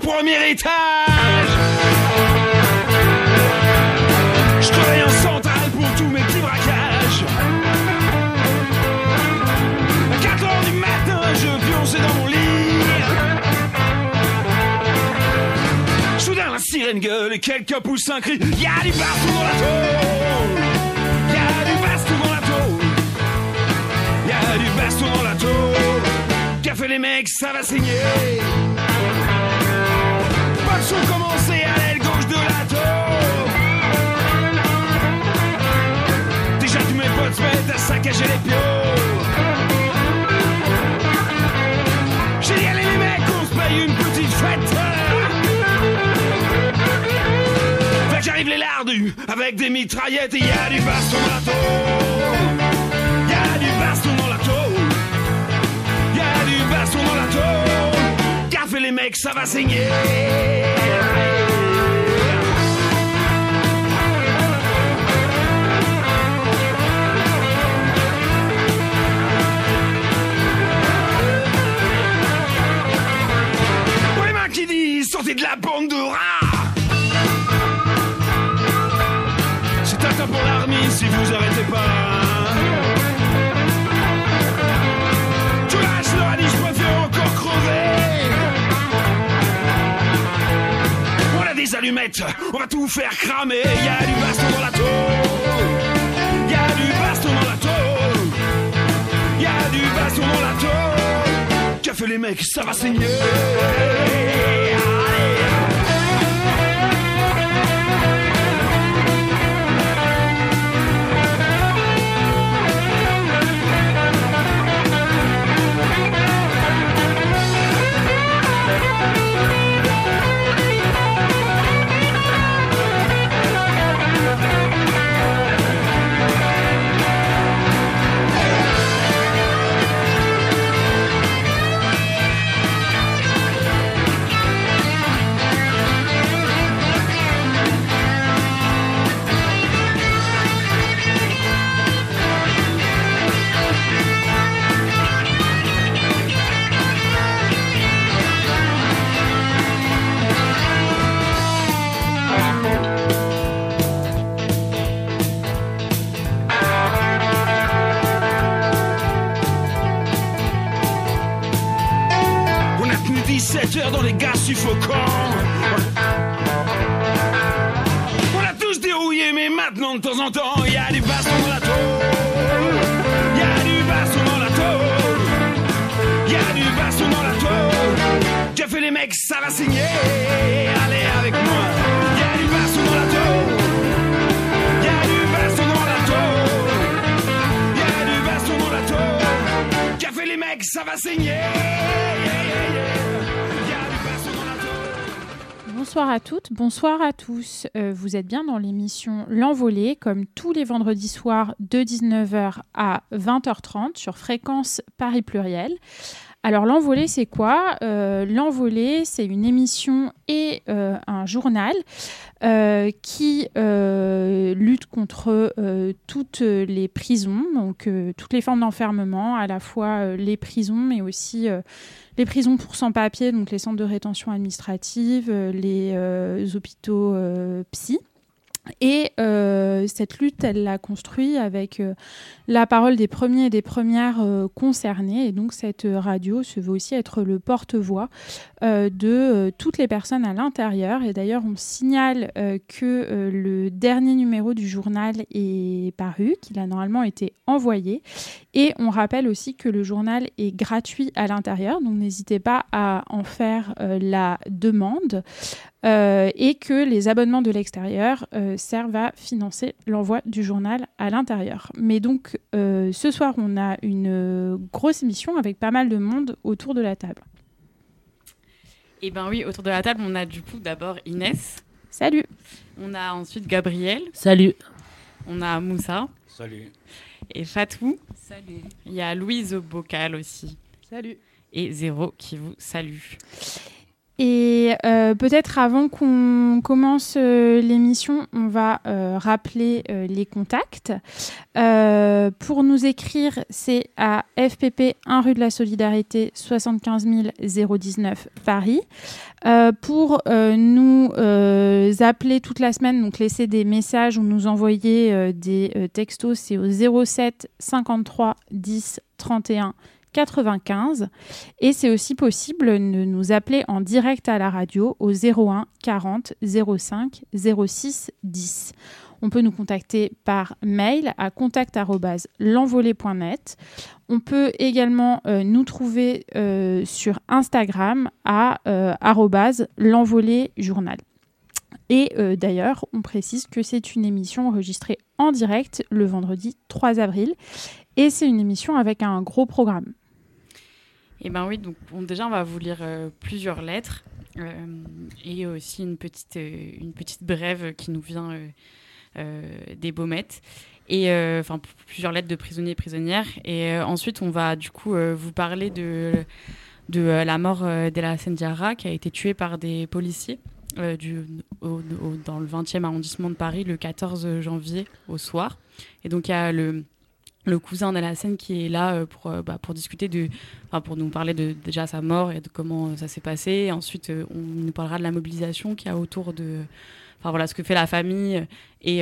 premier étage. Je travaille en centrale pour tous mes petits braquages. À 4h du matin, je pionçais dans mon lit. Soudain la sirène gueule et quelqu'un pousse un cri. Y'a du baston dans la tôle. Y'a du baston dans la tôle. Y'a du baston dans la tôle. Qu'a fait les mecs, ça va saigner. Pas de son commencé à l'aile gauche de la tôle. Déjà tous mes potes se mettent à saccager les piaux. J'ai dit allez les mecs, on se paye une petite fête. J'arrive les lardus avec des mitraillettes et y'a du baston dans la tôle. Y'a du baston dans la tôle. Y'a du baston dans la tôle. Qu'a fait les mecs, ça va saigner. Pour les mains qui disent sortez de la bande de rats. Pour l'armée si vous arrêtez pas. Tout lâche leur a dit je préfère encore crever. On a des allumettes, on va tout faire cramer. Y'a du baston dans la tôle. Y'a du baston dans la tôle. Y'a du baston dans la tôle. Qu'a fait les mecs, ça va saigner. Dans les gaz suffocants. On a tous dérouillé, mais maintenant de temps en temps, y'a du baston dans la tôle. Y'a du baston dans la tôle. Y'a du baston dans la tôle. Qu'a fait les mecs, ça va saigner. Allez avec moi. Y'a du baston dans la tôle. Y'a du baston dans la tôle. Y'a du baston dans la tôle. Qu'a fait les mecs, ça va saigner. Bonsoir à toutes, bonsoir à tous. Vous êtes bien dans l'émission L'Envolée, comme tous les vendredis soirs de 19h à 20h30 sur Fréquence Paris Pluriel. Alors L'Envolée, c'est quoi ? L'Envolée, c'est une émission et un journal qui lutte contre toutes les prisons, donc toutes les formes d'enfermement, à la fois les prisons, mais aussi les prisons pour sans-papiers, donc les centres de rétention administrative, les hôpitaux psy. Et cette lutte, elle l'a construit avec la parole des premiers et des premières concernés. Et donc, cette radio se veut aussi être le porte-voix de toutes les personnes à l'intérieur. Et d'ailleurs, on signale que le dernier numéro du journal est paru, qu'il a normalement été envoyé. Et on rappelle aussi que le journal est gratuit à l'intérieur. Donc, n'hésitez pas à en faire la demande. Et que les abonnements de l'extérieur servent à financer l'envoi du journal à l'intérieur. Mais donc, ce soir, on a une grosse émission avec pas mal de monde autour de la table. Eh bien oui, autour de la table, on a du coup d'abord Inès. Salut. On a ensuite Gabriel. Salut. On a Moussa. Salut. Et Fatou. Salut. Il y a Louise au bocal aussi. Salut. Et Zéro qui vous salue. Et peut-être avant qu'on commence l'émission, on va rappeler les contacts. Pour nous écrire, c'est à FPP 1 rue de la Solidarité 75 019 Paris. Pour nous appeler toute la semaine, donc laisser des messages ou nous envoyer des textos, c'est au 07 53 10 31 95, et c'est aussi possible de nous appeler en direct à la radio au 01 40 05 06 10. On peut nous contacter par mail à contact@l'envolée.net. On peut également nous trouver sur Instagram à @l'envoléjournal. Et d'ailleurs, on précise que c'est une émission enregistrée en direct le vendredi 3 avril, et c'est une émission avec un gros programme. Eh bien oui, donc déjà on va vous lire plusieurs lettres et aussi une petite brève qui nous vient des Baumettes, et plusieurs lettres de prisonniers et prisonnières. Et ensuite on va du coup vous parler de la mort d'El Diarra, qui a été tué par des policiers dans le 20e arrondissement de Paris le 14 janvier au soir. Et donc il y a le cousin d'El qui est là pour discuter pour nous parler de déjà sa mort et de comment ça s'est passé. Et ensuite, on nous parlera de la mobilisation qu'il y a autour de, ce que fait la famille et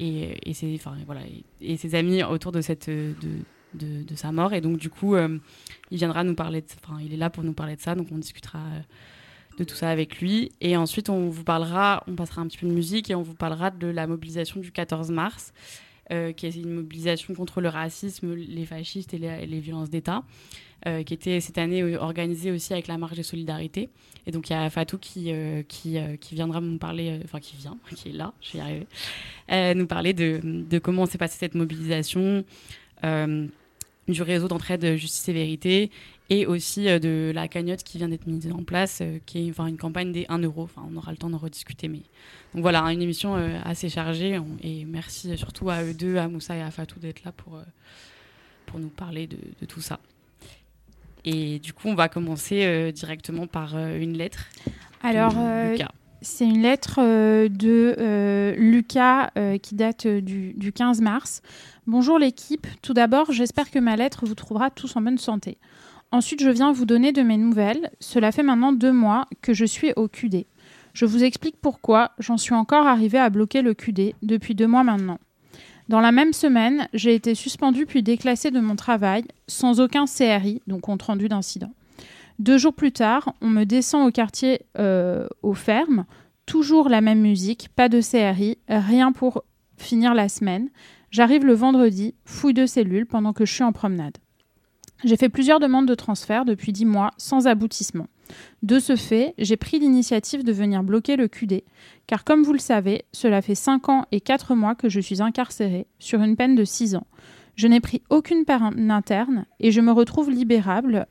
ses amis autour de de sa mort. Et donc du coup, il viendra nous parler il est là pour nous parler de ça. Donc on discutera de tout ça avec lui. Et ensuite, on passera un petit peu de musique et on vous parlera de la mobilisation du 14 mars. Qui est une mobilisation contre le racisme, les fascistes et les violences d'État, qui était cette année organisée aussi avec la Marche des Solidarités. Et donc il y a Fatou qui viendra nous parler, qui est là, je vais y arriver, nous parler de comment s'est passée cette mobilisation, du réseau d'entraide Justice et Vérité, et aussi de la cagnotte qui vient d'être mise en place, qui est une campagne des 1 euro. On aura le temps d'en rediscuter. Donc voilà, une émission assez chargée. Et merci surtout à eux deux, à Moussa et à Fatou, d'être là pour nous parler de tout ça. Et du coup, on va commencer directement par une lettre. Alors, Lucas. C'est une lettre de Lucas qui date du 15 mars. Bonjour l'équipe. Tout d'abord, j'espère que ma lettre vous trouvera tous en bonne santé. Ensuite, je viens vous donner de mes nouvelles. Cela fait maintenant 2 mois que je suis au QD. Je vous explique pourquoi j'en suis encore arrivée à bloquer le QD depuis 2 mois maintenant. Dans la même semaine, j'ai été suspendue puis déclassée de mon travail sans aucun CRI, donc compte rendu d'incident. 2 jours plus tard, on me descend au quartier aux fermes. Toujours la même musique, pas de CRI, rien pour finir la semaine. J'arrive le vendredi, fouille de cellules pendant que je suis en promenade. J'ai fait plusieurs demandes de transfert depuis 10 mois, sans aboutissement. De ce fait, j'ai pris l'initiative de venir bloquer le QD, car comme vous le savez, cela fait 5 ans et 4 mois que je suis incarcérée, sur une peine de 6 ans. Je n'ai pris aucune peine interne et je me retrouve libérable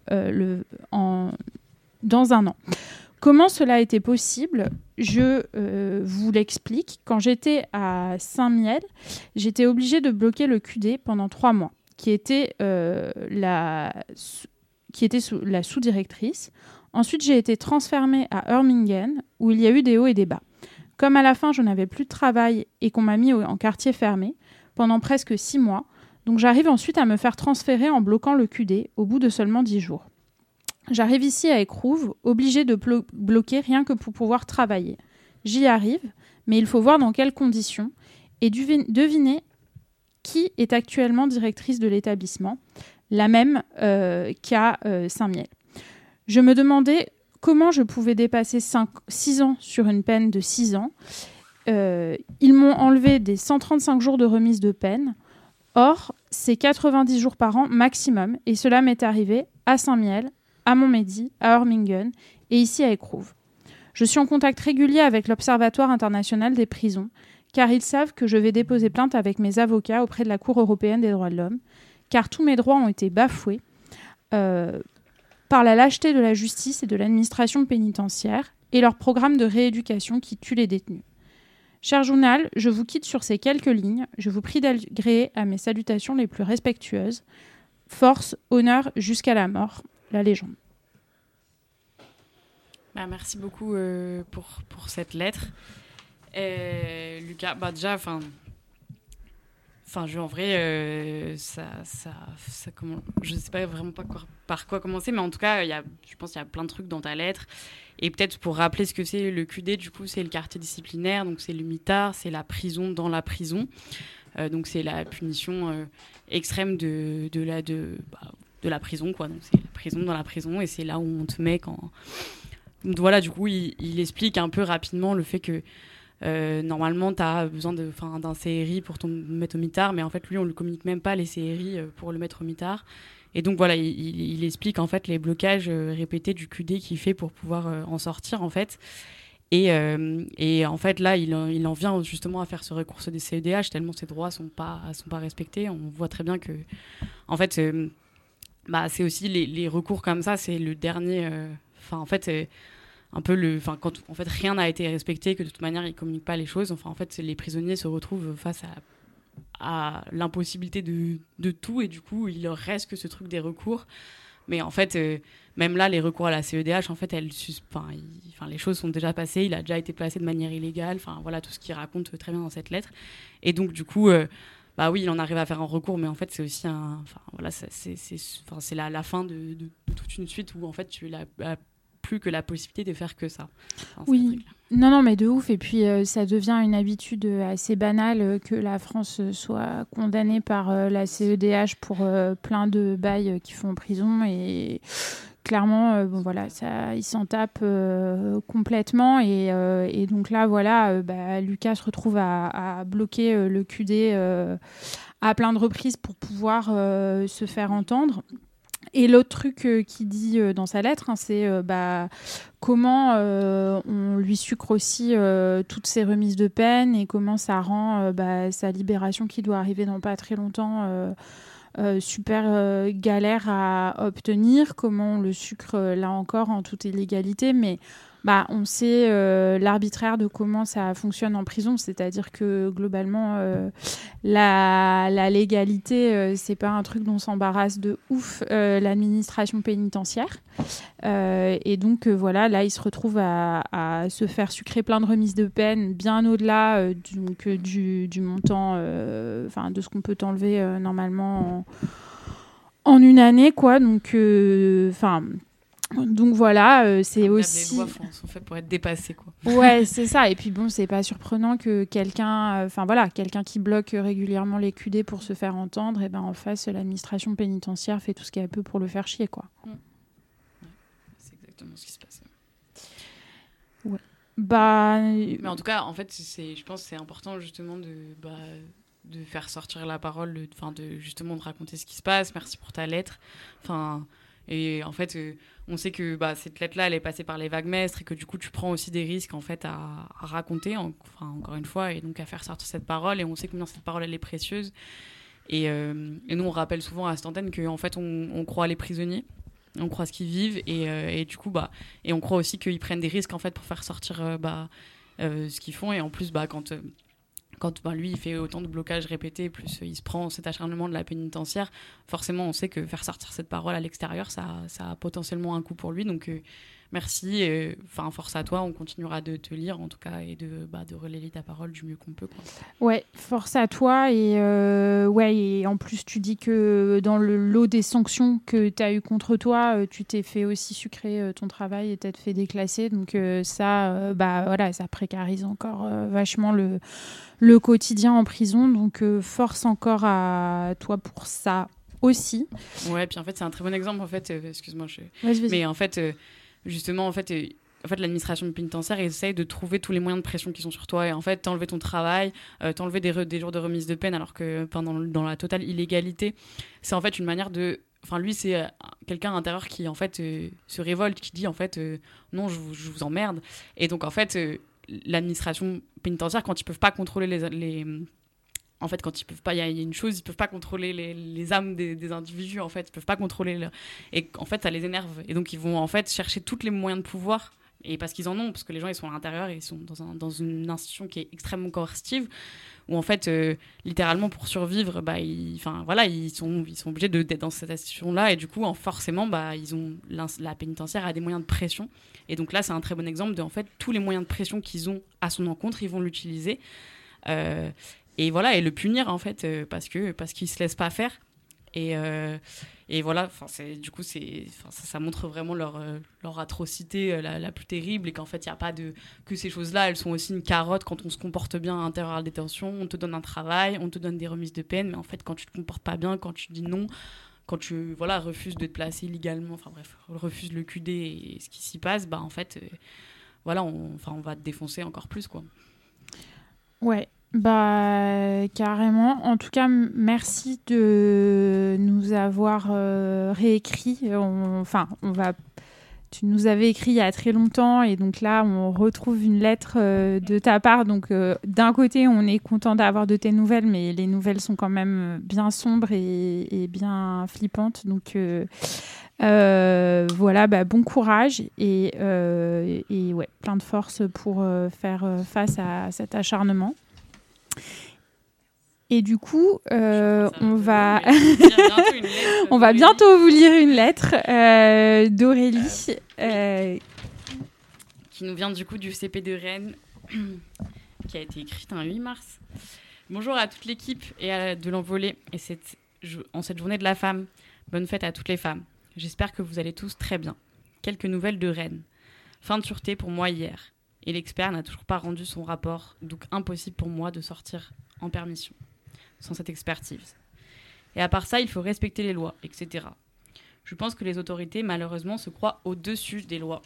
dans 1 an. Comment cela a été possible ? Je vous l'explique. Quand j'étais à Saint-Miel, j'étais obligée de bloquer le QD pendant 3 mois. Qui était la sous-directrice. Ensuite, j'ai été transférée à Hurmingen, où il y a eu des hauts et des bas. Comme à la fin, je n'avais plus de travail et qu'on m'a mis en quartier fermé pendant presque 6 mois, donc j'arrive ensuite à me faire transférer en bloquant le QD au bout de seulement 10 jours. J'arrive ici à Écrouves, obligée de bloquer rien que pour pouvoir travailler. J'y arrive, mais il faut voir dans quelles conditions et deviner qui est actuellement directrice de l'établissement, la même qu'à Saint-Miel. Je me demandais comment je pouvais dépasser 6 ans sur une peine de 6 ans. Ils m'ont enlevé des 135 jours de remise de peine. Or, c'est 90 jours par an maximum, et cela m'est arrivé à Saint-Miel, à Montmédy, à Hurmingen et ici à Écrouves. Je suis en contact régulier avec l'Observatoire international des prisons, car ils savent que je vais déposer plainte avec mes avocats auprès de la Cour européenne des droits de l'homme, car tous mes droits ont été bafoués par la lâcheté de la justice et de l'administration pénitentiaire et leur programme de rééducation qui tue les détenus. Cher journal, je vous quitte sur ces quelques lignes. Je vous prie d'agréer à mes salutations les plus respectueuses. Force, honneur jusqu'à la mort, la légende. Merci beaucoup pour cette lettre. Lucas, déjà, en vrai, je sais pas vraiment par quoi commencer, mais en tout cas, je pense qu'il y a plein de trucs dans ta lettre. Et peut-être pour rappeler ce que c'est le QD, du coup, c'est le quartier disciplinaire, donc c'est le mitard, c'est la prison dans la prison. Donc c'est la punition extrême de la prison, quoi. Donc c'est la prison dans la prison, et c'est là où on te met quand... Donc voilà, du coup, il explique un peu rapidement le fait que normalement, tu as besoin d'un CRI pour te mettre au mitard, mais en fait, lui, on ne lui communique même pas les CRI pour le mettre au mitard. Et donc, voilà, il explique en fait les blocages répétés du QD qu'il fait pour pouvoir en sortir, en fait. Et en fait, là, il en vient justement à faire ce recours des CEDH, tellement ses droits sont pas respectés. On voit très bien que, en fait, c'est aussi les recours comme ça, c'est le dernier... en fait, c'est un peu quand en fait rien n'a été respecté, que de toute manière ils communiquent pas les choses. En fait, les prisonniers se retrouvent face à l'impossibilité de tout, et du coup il leur reste que ce truc des recours. Mais en fait, même là, les recours à la CEDH, en fait, les choses sont déjà passées. Il a déjà été placé de manière illégale. Voilà tout ce qu'il raconte très bien dans cette lettre. Et donc du coup, oui, il en arrive à faire un recours, mais en fait c'est aussi c'est la fin de toute une suite où en fait tu l'as plus que la possibilité de faire que ça. Oui, non, mais de ouf. Et puis, ça devient une habitude assez banale que la France soit condamnée par la CEDH pour plein de bails qu'ils font en prison. Et clairement, ils s'en tapent complètement. Et donc là, Lucas se retrouve à bloquer le QD à plein de reprises pour pouvoir se faire entendre. Et l'autre truc qu'il dit dans sa lettre, c'est comment on lui sucre aussi toutes ses remises de peine, et comment ça rend sa libération, qui doit arriver dans pas très longtemps, super galère à obtenir, comment on le sucre là encore en toute illégalité. Mais on sait l'arbitraire de comment ça fonctionne en prison, c'est-à-dire que globalement la légalité c'est pas un truc dont s'embarrasse de ouf l'administration pénitentiaire, et donc là il se retrouve à se faire sucrer plein de remises de peine bien au-delà du montant de ce qu'on peut t'enlever normalement en une année, quoi. Donc voilà, c'est aussi... Les lois sont faites pour être dépassées, quoi. Ouais, c'est ça. Et puis bon, c'est pas surprenant que quelqu'un qui bloque régulièrement les QD pour se faire entendre, et en face, l'administration pénitentiaire fait tout ce qu'elle peut pour le faire chier, quoi. Ouais, c'est exactement ce qui se passe. Ouais. Mais en tout cas, en fait, je pense que c'est important justement de faire sortir la parole, de raconter ce qui se passe. Merci pour ta lettre. Et en fait, on sait que cette lettre-là, elle est passée par les vagues maîtres, et que du coup, tu prends aussi des risques en fait à raconter, encore une fois, et donc à faire sortir cette parole. Et on sait combien cette parole, elle est précieuse. Et nous, on rappelle souvent à cette antenne qu'en fait, on croit les prisonniers, on croit ce qu'ils vivent, et du coup, et on croit aussi qu'ils prennent des risques en fait pour faire sortir ce qu'ils font. Et en plus, quand lui, il fait autant de blocages répétés, plus il se prend cet acharnement de la pénitentiaire, forcément, on sait que faire sortir cette parole à l'extérieur, ça a potentiellement un coût pour lui. Donc, merci. Force à toi. On continuera de te lire, en tout cas, et de relayer ta parole du mieux qu'on peut, quoi. Ouais, force à toi. Et en plus, tu dis que dans le lot des sanctions que tu as eues contre toi, tu t'es fait aussi sucrer ton travail et t'être fait déclasser. Donc, ça précarise encore vachement le quotidien en prison. Donc, force encore à toi pour ça aussi. Ouais, puis en fait, c'est un très bon exemple. En fait, excuse-moi, Vas-y. Mais en fait, justement, l'administration pénitentiaire essaye de trouver tous les moyens de pression qui sont sur toi, et en fait, t'enlever ton travail, t'enlever des jours de remise de peine, alors que dans la totale illégalité, c'est en fait une manière de... lui, c'est quelqu'un à l'intérieur qui, en fait, se révolte, qui dit, en fait, non, je vous emmerde. Et donc, en fait... l'administration pénitentiaire, quand ils peuvent pas contrôler en fait, quand ils peuvent pas, il y a une chose, ils peuvent pas contrôler les âmes des individus, en fait, ils peuvent pas contrôler et en fait, ça les énerve, et donc ils vont en fait chercher tous les moyens de pouvoir, et parce qu'ils en ont, parce que les gens ils sont à l'intérieur et ils sont dans une institution qui est extrêmement coercitive, où en fait, littéralement, pour survivre, ils sont obligés d'être dans cette situation-là, et du coup, forcément, la pénitentiaire a des moyens de pression. Et donc là, c'est un très bon exemple de, en fait, tous les moyens de pression qu'ils ont à son encontre, ils vont l'utiliser. Et voilà, et le punir, en fait, parce qu'il se laisse pas faire. Et voilà, ça montre vraiment leur atrocité la plus terrible, et qu'en fait, il n'y a pas que ces choses-là, elles sont aussi une carotte quand on se comporte bien à l'intérieur de la détention. On te donne un travail, on te donne des remises de peine, mais en fait, quand tu te comportes pas bien, quand tu dis non, quand tu refuses de te placer illégalement, refuses le QD et ce qui s'y passe, en fait, on va te défoncer encore plus, quoi. Ouais. Carrément. En tout cas, merci de nous avoir réécrit. Tu nous avais écrit il y a très longtemps, et donc là, on retrouve une lettre de ta part. Donc, d'un côté, on est content d'avoir de tes nouvelles, mais les nouvelles sont quand même bien sombres et bien flippantes. Donc, bon courage et ouais, plein de force pour faire face à cet acharnement. Et du coup, on va bientôt vous lire une lettre d'Aurélie qui nous vient du coup du CP de Rennes, qui a été écrite un 8 mars. Bonjour à toute l'équipe et de l'Envolée, et en cette journée de la femme. Bonne fête à toutes les femmes. J'espère que vous allez tous très bien. Quelques nouvelles de Rennes. Fin de sûreté pour moi hier. Et l'expert n'a toujours pas rendu son rapport, donc impossible pour moi de sortir en permission, sans cette expertise. Et à part ça, il faut respecter les lois, etc. Je pense que les autorités, malheureusement, se croient au-dessus des lois.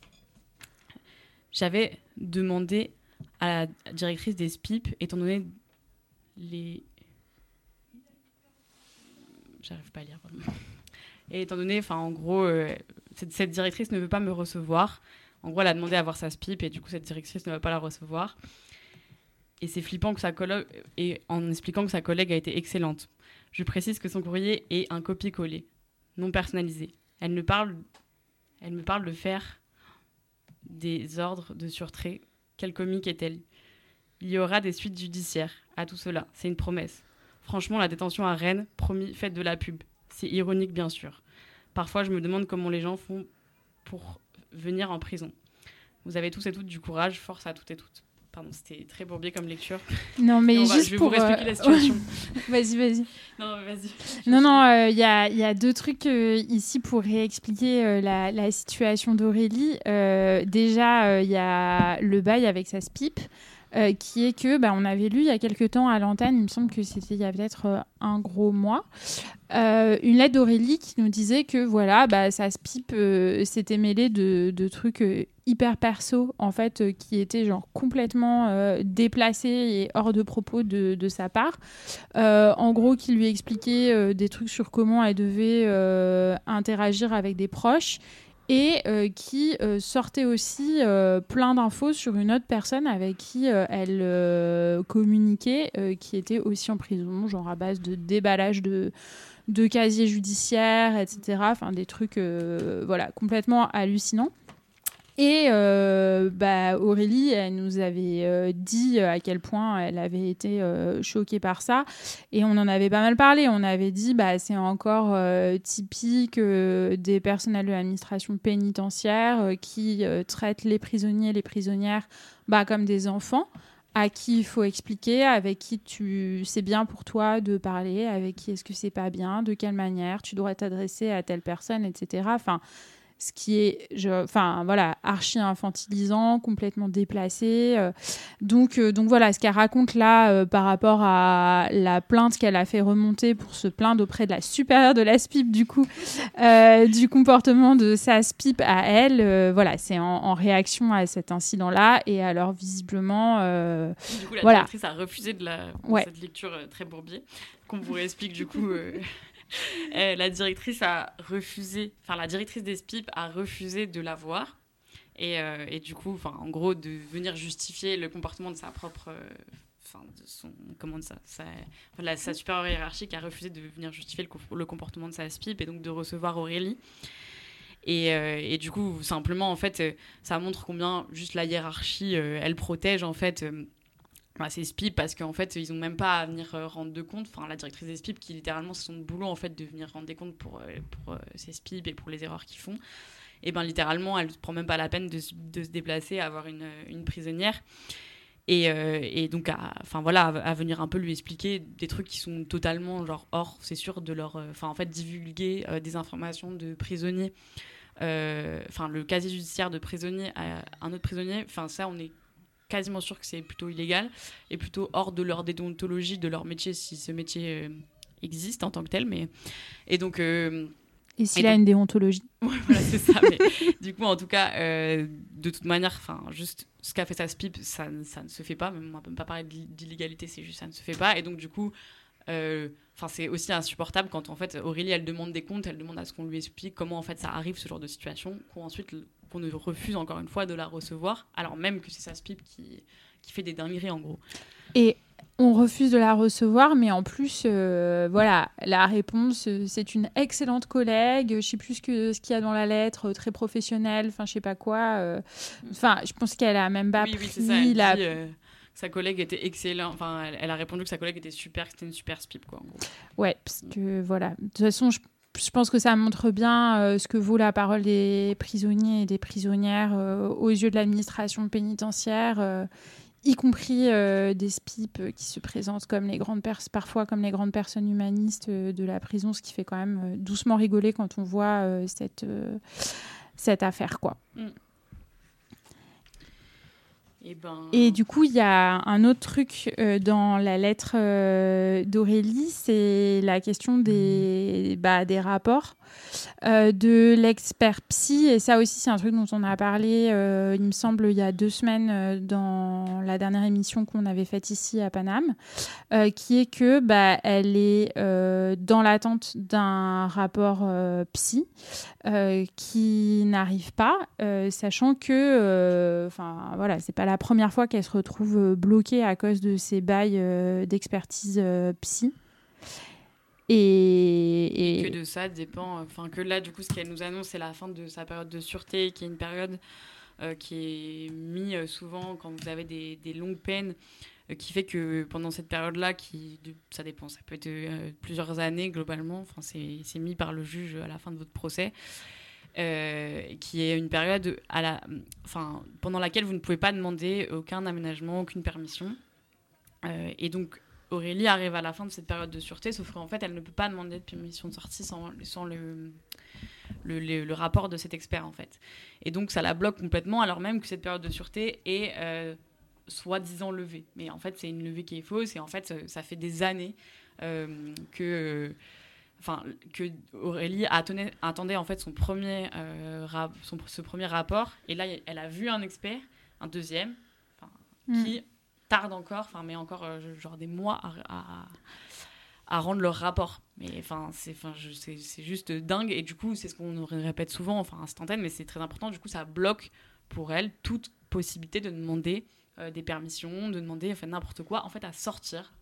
J'avais demandé à la directrice des SPIP, étant donné les... J'arrive pas à lire, vraiment. Et étant donné, en gros, cette directrice ne veut pas me recevoir. En gros, elle a demandé à voir sa SPIP, et du coup, cette directrice ne va pas la recevoir. Et c'est flippant en expliquant que sa collègue a été excellente. Je précise que son courrier est un copier-coller, non personnalisé. Elle me parle de faire des ordres de sûreté. Quelle comique est-elle ? Il y aura des suites judiciaires à tout cela. C'est une promesse. Franchement, la détention à Rennes, promis, faites de la pub. C'est ironique, bien sûr. Parfois, je me demande comment les gens font pour venir en prison. Vous avez tous et toutes du courage, force à toutes et toutes. Pardon, c'était très bourbier comme lecture. Non, mais juste je vais vous expliquer la situation. Vas-y. Non, vas-y. Il y a deux trucs ici pour réexpliquer la situation d'Aurélie. Déjà, il y a le bail avec sa SPIP, qui est que, on avait lu il y a quelques temps à l'antenne, il me semble que c'était il y a peut-être un gros mois, une lettre d'Aurélie qui nous disait que sa SPIP s'était mêlée de trucs hyper perso, en fait, qui étaient genre complètement déplacés et hors de propos de sa part. En gros, qui lui expliquait des trucs sur comment elle devait interagir avec des proches, et qui sortait aussi plein d'infos sur une autre personne avec qui elle communiquait, qui était aussi en prison, genre à base de déballage de casiers judiciaires, etc. Enfin, des trucs complètement hallucinants. Et Aurélie, elle nous avait dit à quel point elle avait été choquée par ça, et on en avait pas mal parlé. On avait dit c'est encore typique des personnels de l'administration pénitentiaire qui traitent les prisonniers, les prisonnières comme des enfants à qui il faut expliquer, avec qui c'est bien pour toi de parler, avec qui est-ce que c'est pas bien, de quelle manière tu dois t'adresser à telle personne, etc. Enfin, ce qui est archi infantilisant, complètement déplacé. Donc voilà, ce qu'elle raconte là par rapport à la plainte qu'elle a fait remonter pour se plaindre auprès de la supérieure de la SPIP, du coup, du comportement de sa SPIP à elle, c'est en réaction à cet incident-là. Et alors, visiblement... du coup, la directrice a refusé cette lecture très bourbier, qu'on vous réexplique du coup... la directrice des SPIP a refusé de la voir, et du coup, en gros, de venir justifier le comportement de sa propre, sa supérieure hiérarchique a refusé de venir justifier le comportement de sa SPIP, et donc de recevoir Aurélie. Et du coup, simplement, en fait, ça montre combien juste la hiérarchie, elle protège en fait ces SPIP, parce qu'en fait, ils n'ont même pas à venir rendre de compte. Enfin, la directrice des SPIP, qui littéralement, c'est son boulot en fait de venir rendre des comptes pour ces SPIP et pour les erreurs qu'ils font. Et ben littéralement, elle ne prend même pas la peine de se déplacer, à avoir une prisonnière. Et donc, à venir un peu lui expliquer des trucs qui sont totalement genre hors, c'est sûr, de leur. En fait, divulguer des informations de prisonniers. Le casier judiciaire de prisonnier à un autre prisonnier. Enfin, ça, on est quasiment sûr que c'est plutôt illégal et plutôt hors de leur déontologie, de leur métier, si ce métier existe en tant que tel. Et donc. Et s'il a une déontologie. Ouais, voilà, c'est ça. Mais du coup, en tout cas, de toute manière, juste ce qu'a fait sa SPIP, ça ne se fait pas. Même on ne peut pas parler d'illégalité, c'est juste ça ne se fait pas. Et donc, du coup, c'est aussi insupportable quand, en fait, Aurélie, elle demande des comptes, elle demande à ce qu'on lui explique comment, en fait, ça arrive, ce genre de situation, qu'on ne refuse, encore une fois, de la recevoir, alors même que c'est sa SPIP qui fait des dingueries, en gros. Et on refuse de la recevoir, mais en plus, la réponse, c'est une excellente collègue, je ne sais plus ce qu'il y a dans la lettre, très professionnelle, je ne sais pas quoi. Je pense qu'elle a même pas pris... Oui, c'est ça, elle dit, sa collègue était excellente, elle a répondu que sa collègue était super, que c'était une super SPIP, quoi, en gros. Ouais, parce que, voilà, de toute façon, je pense que ça montre bien ce que vaut la parole des prisonniers et des prisonnières aux yeux de l'administration pénitentiaire, y compris des SPIP qui se présentent comme parfois comme les grandes personnes humanistes de la prison, ce qui fait quand même doucement rigoler quand on voit cette affaire, quoi. Et du coup, il y a un autre truc dans la lettre d'Aurélie, c'est la question des rapports de l'expert psy. Et ça aussi, c'est un truc dont on a parlé, il me semble, il y a 2 semaines dans la dernière émission qu'on avait faite ici à Paname, qui est que elle est dans l'attente d'un rapport psy qui n'arrive pas, sachant que c'est pas la première fois qu'elle se retrouve bloquée à cause de ces bails d'expertise psy. Et que de ça dépend, que là, du coup, ce qu'elle nous annonce, c'est la fin de sa période de sûreté, qui est une période qui est mise souvent quand vous avez des longues peines, qui fait que pendant cette période-là, ça dépend, ça peut être plusieurs années globalement, c'est mis par le juge à la fin de votre procès, qui est une période pendant laquelle vous ne pouvez pas demander aucun aménagement, aucune permission. Et donc, Aurélie arrive à la fin de cette période de sûreté, sauf qu'en fait, elle ne peut pas demander de permission de sortie sans le rapport de cet expert, en fait. Et donc, ça la bloque complètement, alors même que cette période de sûreté est soi-disant levée. Mais en fait, c'est une levée qui est fausse, et en fait, ça fait des années que Aurélie attendait en fait ce premier rapport, et là, elle a vu un expert, un deuxième, qui tarde encore, mais encore genre des mois à rendre leur rapport. Mais c'est juste dingue, et du coup, c'est ce qu'on répète souvent, à cette antenne, mais c'est très important. Du coup, ça bloque pour elle toute possibilité de demander des permissions, de demander n'importe quoi, en fait, à sortir.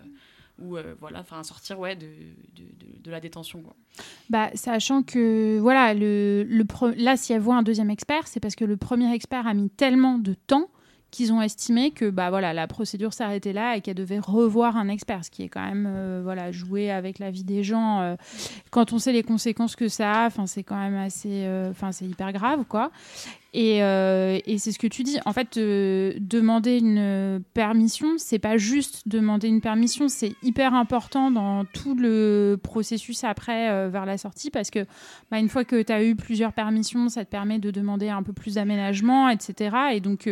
À sortir de la détention, quoi. Sachant que là, si elle voit un deuxième expert, c'est parce que le premier expert a mis tellement de temps qu'ils ont estimé que la procédure s'arrêtait là et qu'elle devait revoir un expert, ce qui est quand même jouer avec la vie des gens. Quand on sait les conséquences que ça a, c'est quand même assez... c'est hyper grave, quoi. Et c'est ce que tu dis. En fait, demander une permission, c'est pas juste demander une permission, c'est hyper important dans tout le processus après vers la sortie, parce que une fois que tu as eu plusieurs permissions, ça te permet de demander un peu plus d'aménagement, etc. Et donc,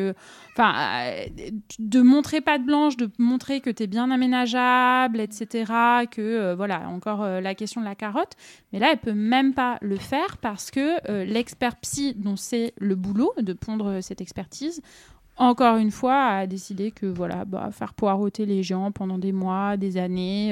de montrer patte blanche, de montrer que tu es bien aménageable, etc. Que, encore la question de la carotte. Mais là, elle peut même pas le faire parce que l'expert psy, dont c'est le boulot de pondre cette expertise, encore une fois, a décidé que faire poireauter les gens pendant des mois, des années,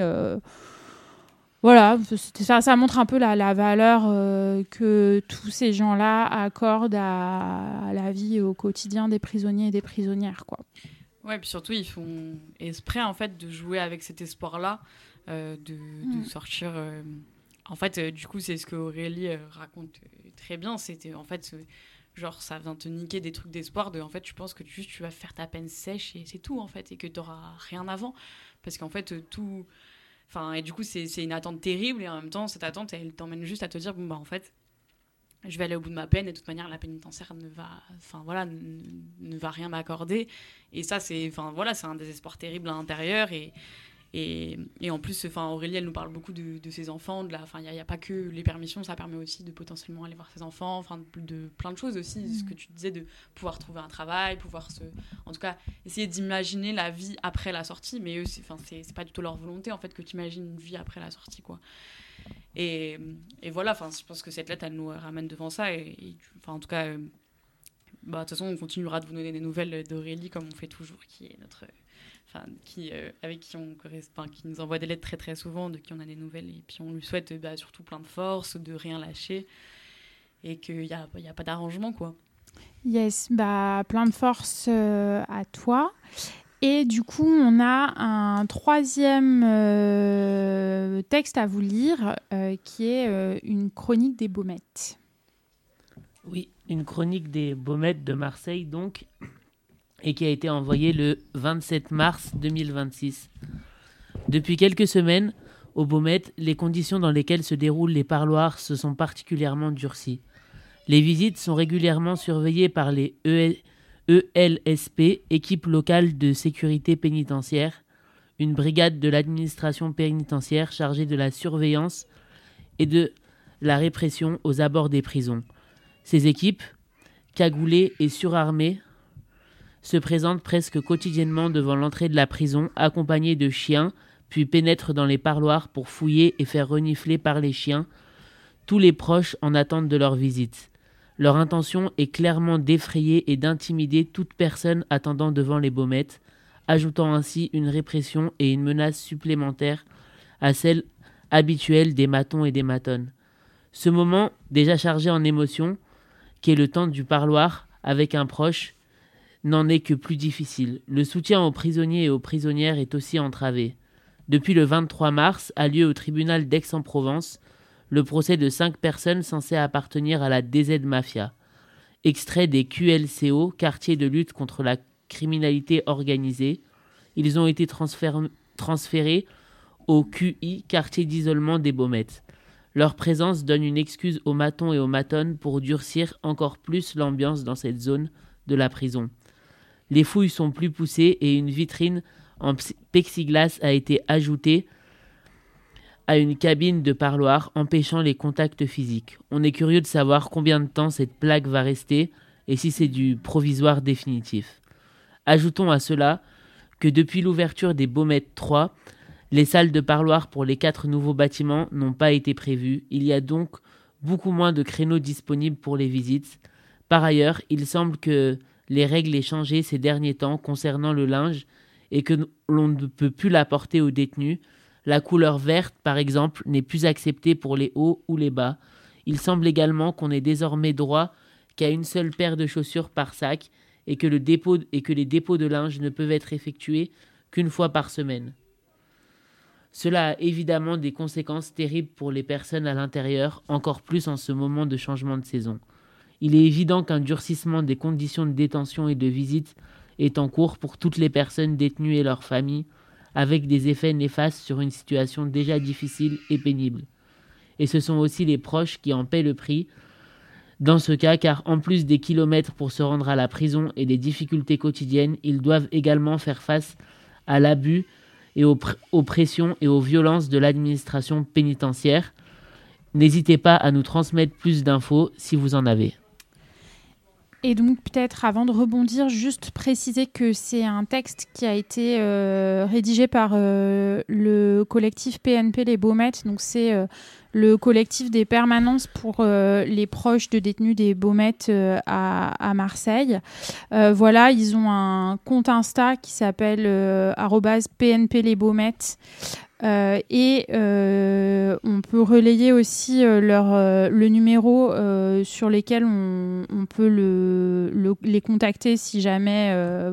ça montre un peu la valeur que tous ces gens-là accordent à la vie au quotidien des prisonniers et des prisonnières, quoi. Ouais, puis surtout, ils font exprès, en fait, de jouer avec cet espoir-là, de sortir... En fait, du coup, c'est ce qu'Aurélie raconte très bien. C'était en fait genre ça vient te niquer des trucs d'espoir en fait tu penses que tu vas faire ta peine sèche et c'est tout en fait et que t'auras rien avant parce qu'en fait tout enfin et du coup c'est une attente terrible et en même temps cette attente elle t'emmène juste à te dire bon bah en fait je vais aller au bout de ma peine et de toute manière la pénitentiaire ne va rien m'accorder et ça c'est un désespoir terrible à l'intérieur et en plus Aurélie elle nous parle beaucoup de ses enfants il y a pas que les permissions, ça permet aussi de potentiellement aller voir ses enfants, de plein de choses aussi, ce que tu disais de pouvoir trouver un travail, en tout cas essayer d'imaginer la vie après la sortie, mais eux c'est pas du tout leur volonté en fait que tu imagines une vie après la sortie quoi. Et voilà, je pense que cette lettre elle nous ramène devant ça et en tout cas de toute façon on continuera de vous donner des nouvelles d'Aurélie comme on fait toujours, qui est notre avec qui on correspond, qui nous envoie des lettres très très souvent, de qui on a des nouvelles et puis on lui souhaite surtout plein de force, de rien lâcher et qu'il y a pas d'arrangement quoi. Yes, plein de force à toi. Et du coup, on a un troisième texte à vous lire qui est une chronique des Baumettes. Oui, une chronique des Baumettes de Marseille donc, et qui a été envoyée le 27 mars 2026. Depuis quelques semaines, aux Baumettes, les conditions dans lesquelles se déroulent les parloirs se sont particulièrement durcies. Les visites sont régulièrement surveillées par les ELSP, équipe locale de sécurité pénitentiaire, une brigade de l'administration pénitentiaire chargée de la surveillance et de la répression aux abords des prisons. Ces équipes, cagoulées et surarmées, se présentent presque quotidiennement devant l'entrée de la prison, accompagnées de chiens, puis pénètrent dans les parloirs pour fouiller et faire renifler par les chiens tous les proches en attente de leur visite. Leur intention est clairement d'effrayer et d'intimider toute personne attendant devant les Baumettes, ajoutant ainsi une répression et une menace supplémentaire à celle habituelle des matons et des matonnes. Ce moment, déjà chargé en émotions, qui est le temps du parloir avec un proche, n'en est que plus difficile. Le soutien aux prisonniers et aux prisonnières est aussi entravé. Depuis le 23 mars, a lieu au tribunal d'Aix-en-Provence le procès de 5 personnes censées appartenir à la DZ Mafia. Extrait des QLCO, quartier de lutte contre la criminalité organisée. Ils ont été transférés au QI, quartier d'isolement des Baumettes. Leur présence donne une excuse aux matons et aux matonnes pour durcir encore plus l'ambiance dans cette zone de la prison. Les fouilles sont plus poussées et une vitrine en plexiglas a été ajoutée à une cabine de parloir, empêchant les contacts physiques. On est curieux de savoir combien de temps cette plaque va rester et si c'est du provisoire définitif. Ajoutons à cela que depuis l'ouverture des Baumettes 3, les salles de parloir pour les 4 nouveaux bâtiments n'ont pas été prévues. Il y a donc beaucoup moins de créneaux disponibles pour les visites. Par ailleurs, il semble que les règles aient changé ces derniers temps concernant le linge et que l'on ne peut plus l'apporter aux détenus. La couleur verte, par exemple, n'est plus acceptée pour les hauts ou les bas. Il semble également qu'on ait désormais droit qu'à une seule paire de chaussures par sac et que les dépôts de linge ne peuvent être effectués qu'une fois par semaine. Cela a évidemment des conséquences terribles pour les personnes à l'intérieur, encore plus en ce moment de changement de saison. Il est évident qu'un durcissement des conditions de détention et de visite est en cours pour toutes les personnes détenues et leurs familles, avec des effets néfastes sur une situation déjà difficile et pénible. Et ce sont aussi les proches qui en paient le prix, dans ce cas, car en plus des kilomètres pour se rendre à la prison et des difficultés quotidiennes, ils doivent également faire face à l'abus et aux pressions et aux violences de l'administration pénitentiaire. N'hésitez pas à nous transmettre plus d'infos si vous en avez. Et donc peut-être avant de rebondir, juste préciser que c'est un texte qui a été rédigé par le collectif PNP Les Baumettes. Donc c'est le collectif des permanences pour les proches de détenus des Baumettes à Marseille. Voilà, ils ont un compte Insta qui s'appelle @PNP Les Baumettes. Et on peut relayer aussi le numéro sur lesquels on peut les contacter si jamais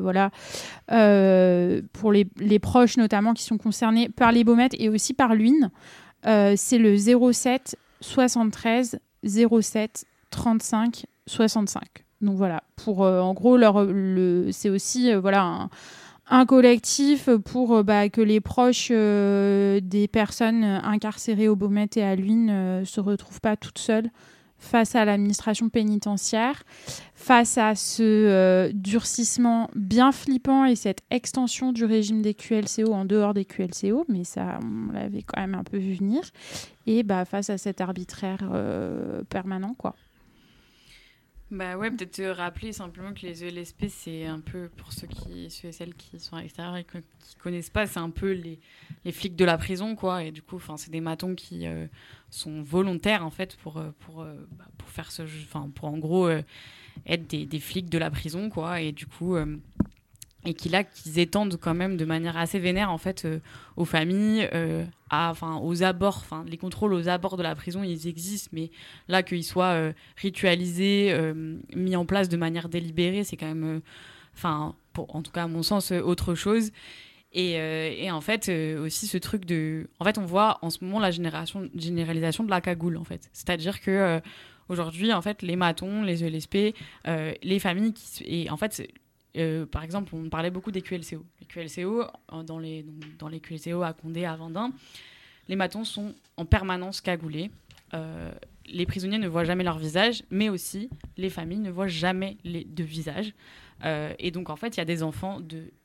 pour les proches notamment qui sont concernés par les Baumettes et aussi par l'UIN. C'est le 07 73 07 35 65. Donc voilà, pour en gros, c'est aussi un collectif pour que les proches des personnes incarcérées au Baumettes et à Luynes ne se retrouvent pas toutes seules face à l'administration pénitentiaire, face à ce durcissement bien flippant et cette extension du régime des QLCO en dehors des QLCO, mais ça, on l'avait quand même un peu vu venir, et face à cet arbitraire permanent, quoi. Bah ouais, peut-être rappeler simplement que les ELSP, c'est un peu, pour ceux et celles qui sont à l'extérieur et qui connaissent pas, c'est un peu les flics de la prison, quoi. Et du coup, c'est des matons qui sont volontaires, en fait, pour faire ce jeu, pour en gros être des flics de la prison, quoi. Et du coup... et qu'ils étendent quand même de manière assez vénère en fait aux familles, aux abords, les contrôles aux abords de la prison, ils existent, mais là qu'ils soient ritualisés, mis en place de manière délibérée, c'est quand même, en tout cas à mon sens, autre chose. Et en fait aussi ce truc de, en fait on voit en ce moment la généralisation de la cagoule en fait, c'est-à-dire que aujourd'hui en fait les matons, les ELSP, les familles et en fait par exemple, on parlait beaucoup des QLCO. Les QLCO, dans les QLCO à Condé, à Vendin, les matons sont en permanence cagoulés. Les prisonniers ne voient jamais leur visage, mais aussi les familles ne voient jamais de visage. Et donc, en fait, il y a des enfants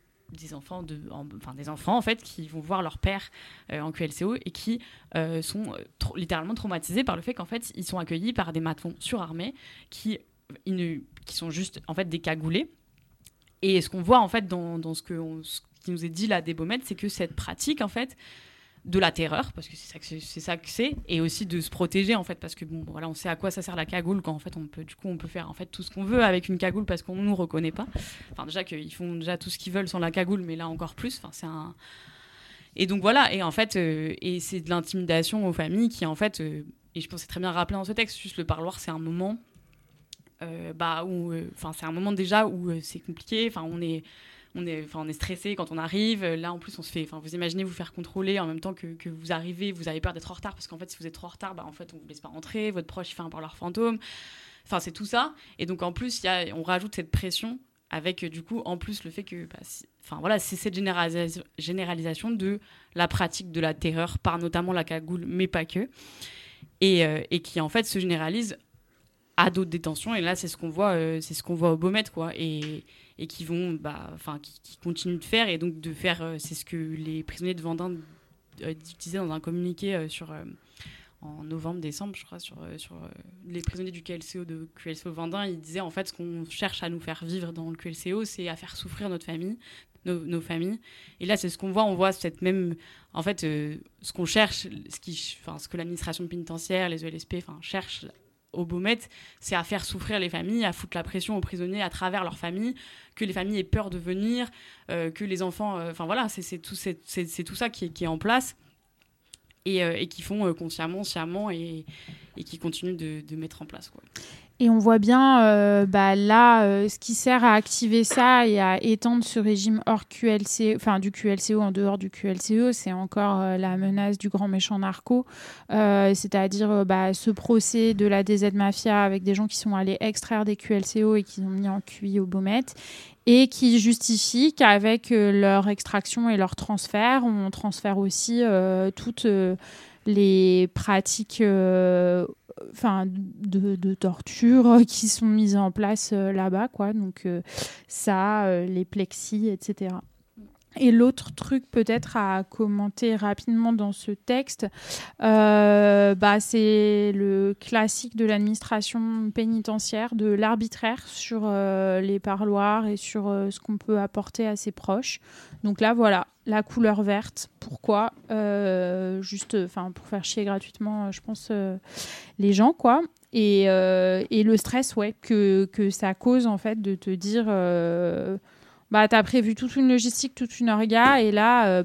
en fait qui vont voir leur père en QLCO et qui sont littéralement traumatisés par le fait qu'en fait, ils sont accueillis par des matons surarmés qui sont juste en fait des cagoulés. Et ce qu'on voit en fait dans ce qui nous est dit là des Baumettes, c'est que cette pratique en fait de la terreur, parce que c'est ça que c'est, et aussi de se protéger en fait, parce que on sait à quoi ça sert la cagoule quand en fait on peut faire en fait tout ce qu'on veut avec une cagoule parce qu'on nous reconnaît pas. Déjà qu'ils font déjà tout ce qu'ils veulent sans la cagoule, mais là encore plus. Et donc voilà, et en fait et c'est de l'intimidation aux familles qui en fait et je pense que c'est très bien rappelé dans ce texte. Juste le parloir, c'est un moment. C'est un moment déjà où c'est compliqué, on est stressé quand on arrive, là en plus on se fait, vous imaginez vous faire contrôler en même temps que vous arrivez, vous avez peur d'être en retard parce qu'en fait si vous êtes trop en retard, en fait on vous laisse pas rentrer, votre proche il fait un parloir fantôme, c'est tout ça, et donc en plus on rajoute cette pression avec du coup en plus le fait que c'est cette généralisation de la pratique de la terreur par notamment la cagoule mais pas que, et qui en fait se généralise à d'autres détentions, et là c'est ce qu'on voit au Baumettes, quoi, et qui vont qui continuent de faire, et donc de faire c'est ce que les prisonniers de Vendin disaient dans un communiqué en novembre-décembre, je crois, sur les prisonniers du QLCO de QLCO Vendin. Ils disaient en fait ce qu'on cherche à nous faire vivre dans le QLCO, c'est à faire souffrir notre famille, nos familles, et là c'est ce qu'on voit cette même en fait ce qu'on cherche, ce que l'administration pénitentiaire, les ELSP cherchent au Baumettes, c'est à faire souffrir les familles, à foutre la pression aux prisonniers à travers leurs familles, que les familles aient peur de venir, que les enfants... c'est tout ça qui est en place et qui font consciemment, sciemment, et qui continuent de mettre en place, quoi. Et on voit bien ce qui sert à activer ça et à étendre ce régime hors QLCO, du QLCO en dehors du QLCO, c'est encore la menace du grand méchant narco, c'est-à-dire ce procès de la DZ Mafia avec des gens qui sont allés extraire des QLCO et qui ont mis en QI au Baumettes, et qui justifient qu'avec leur extraction et leur transfert, on transfère aussi toutes les pratiques de torture qui sont mises en place là-bas, quoi. Donc les plexis, etc. Et l'autre truc peut-être à commenter rapidement dans ce texte, c'est le classique de l'administration pénitentiaire, de l'arbitraire sur les parloirs et sur ce qu'on peut apporter à ses proches. Donc là, voilà, la couleur verte. Pourquoi pour faire chier gratuitement, je pense, les gens, quoi. Et le stress, que ça cause, en fait, de te dire... t'as prévu toute une logistique, toute une orga, et là,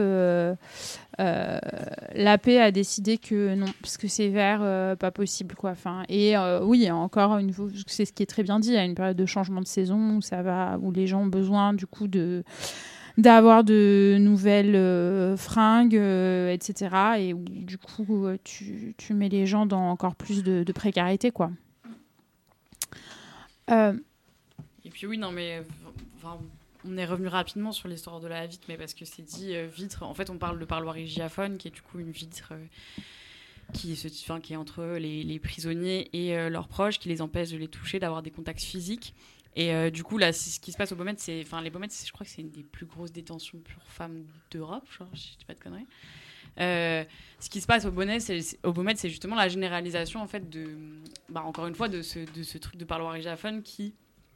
l'AP a décidé que non, parce que c'est vert, pas possible, quoi. Oui, encore une fois, c'est ce qui est très bien dit, il y a une période de changement de saison où les gens ont besoin, du coup, d'avoir de nouvelles fringues, etc. Et où, du coup, tu mets les gens dans encore plus de précarité, quoi. Et puis oui, non, mais on est revenu rapidement sur l'histoire de la vitre, mais parce que c'est dit vitre. En fait, on parle de parloir hygiaphone, qui est du coup une vitre qui est entre les prisonniers et leurs proches, qui les empêche de les toucher, d'avoir des contacts physiques. Et du coup, là, ce qui se passe au Baumette, les Baumettes, je crois que c'est une des plus grosses détentions pour femmes d'Europe, genre, je dis pas de conneries. Ce qui se passe au Baumette, c'est justement la généralisation, en fait, encore une fois, de ce truc de parloir hygiaphone qu'ils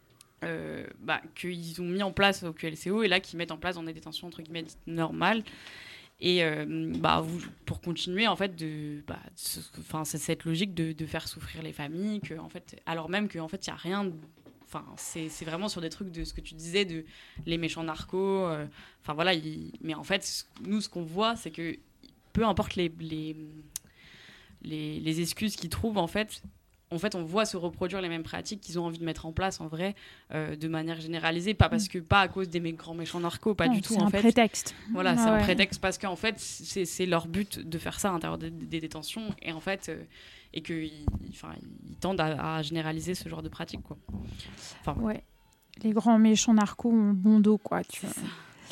ont mis en place au QLCO et là, qu'ils mettent en place dans des détentions, entre guillemets, normales. Et pour continuer, en fait, c'est cette logique de faire souffrir les familles, alors même qu'en fait, il n'y a rien... c'est vraiment sur des trucs de ce que tu disais, de les méchants narcos. Mais en fait, nous, ce qu'on voit, c'est que peu importe les excuses qu'ils trouvent, en fait, on voit se reproduire les mêmes pratiques qu'ils ont envie de mettre en place, en vrai, de manière généralisée. Pas à cause des grands méchants narcos, pas du tout. C'est un prétexte. Voilà, c'est un prétexte parce qu'en fait, c'est leur but de faire ça à l'intérieur des détentions. Et en fait... et qu'ils tendent à généraliser ce genre de pratique, quoi. Ouais. Les grands méchants narcos ont bon dos, quoi. Tu vois.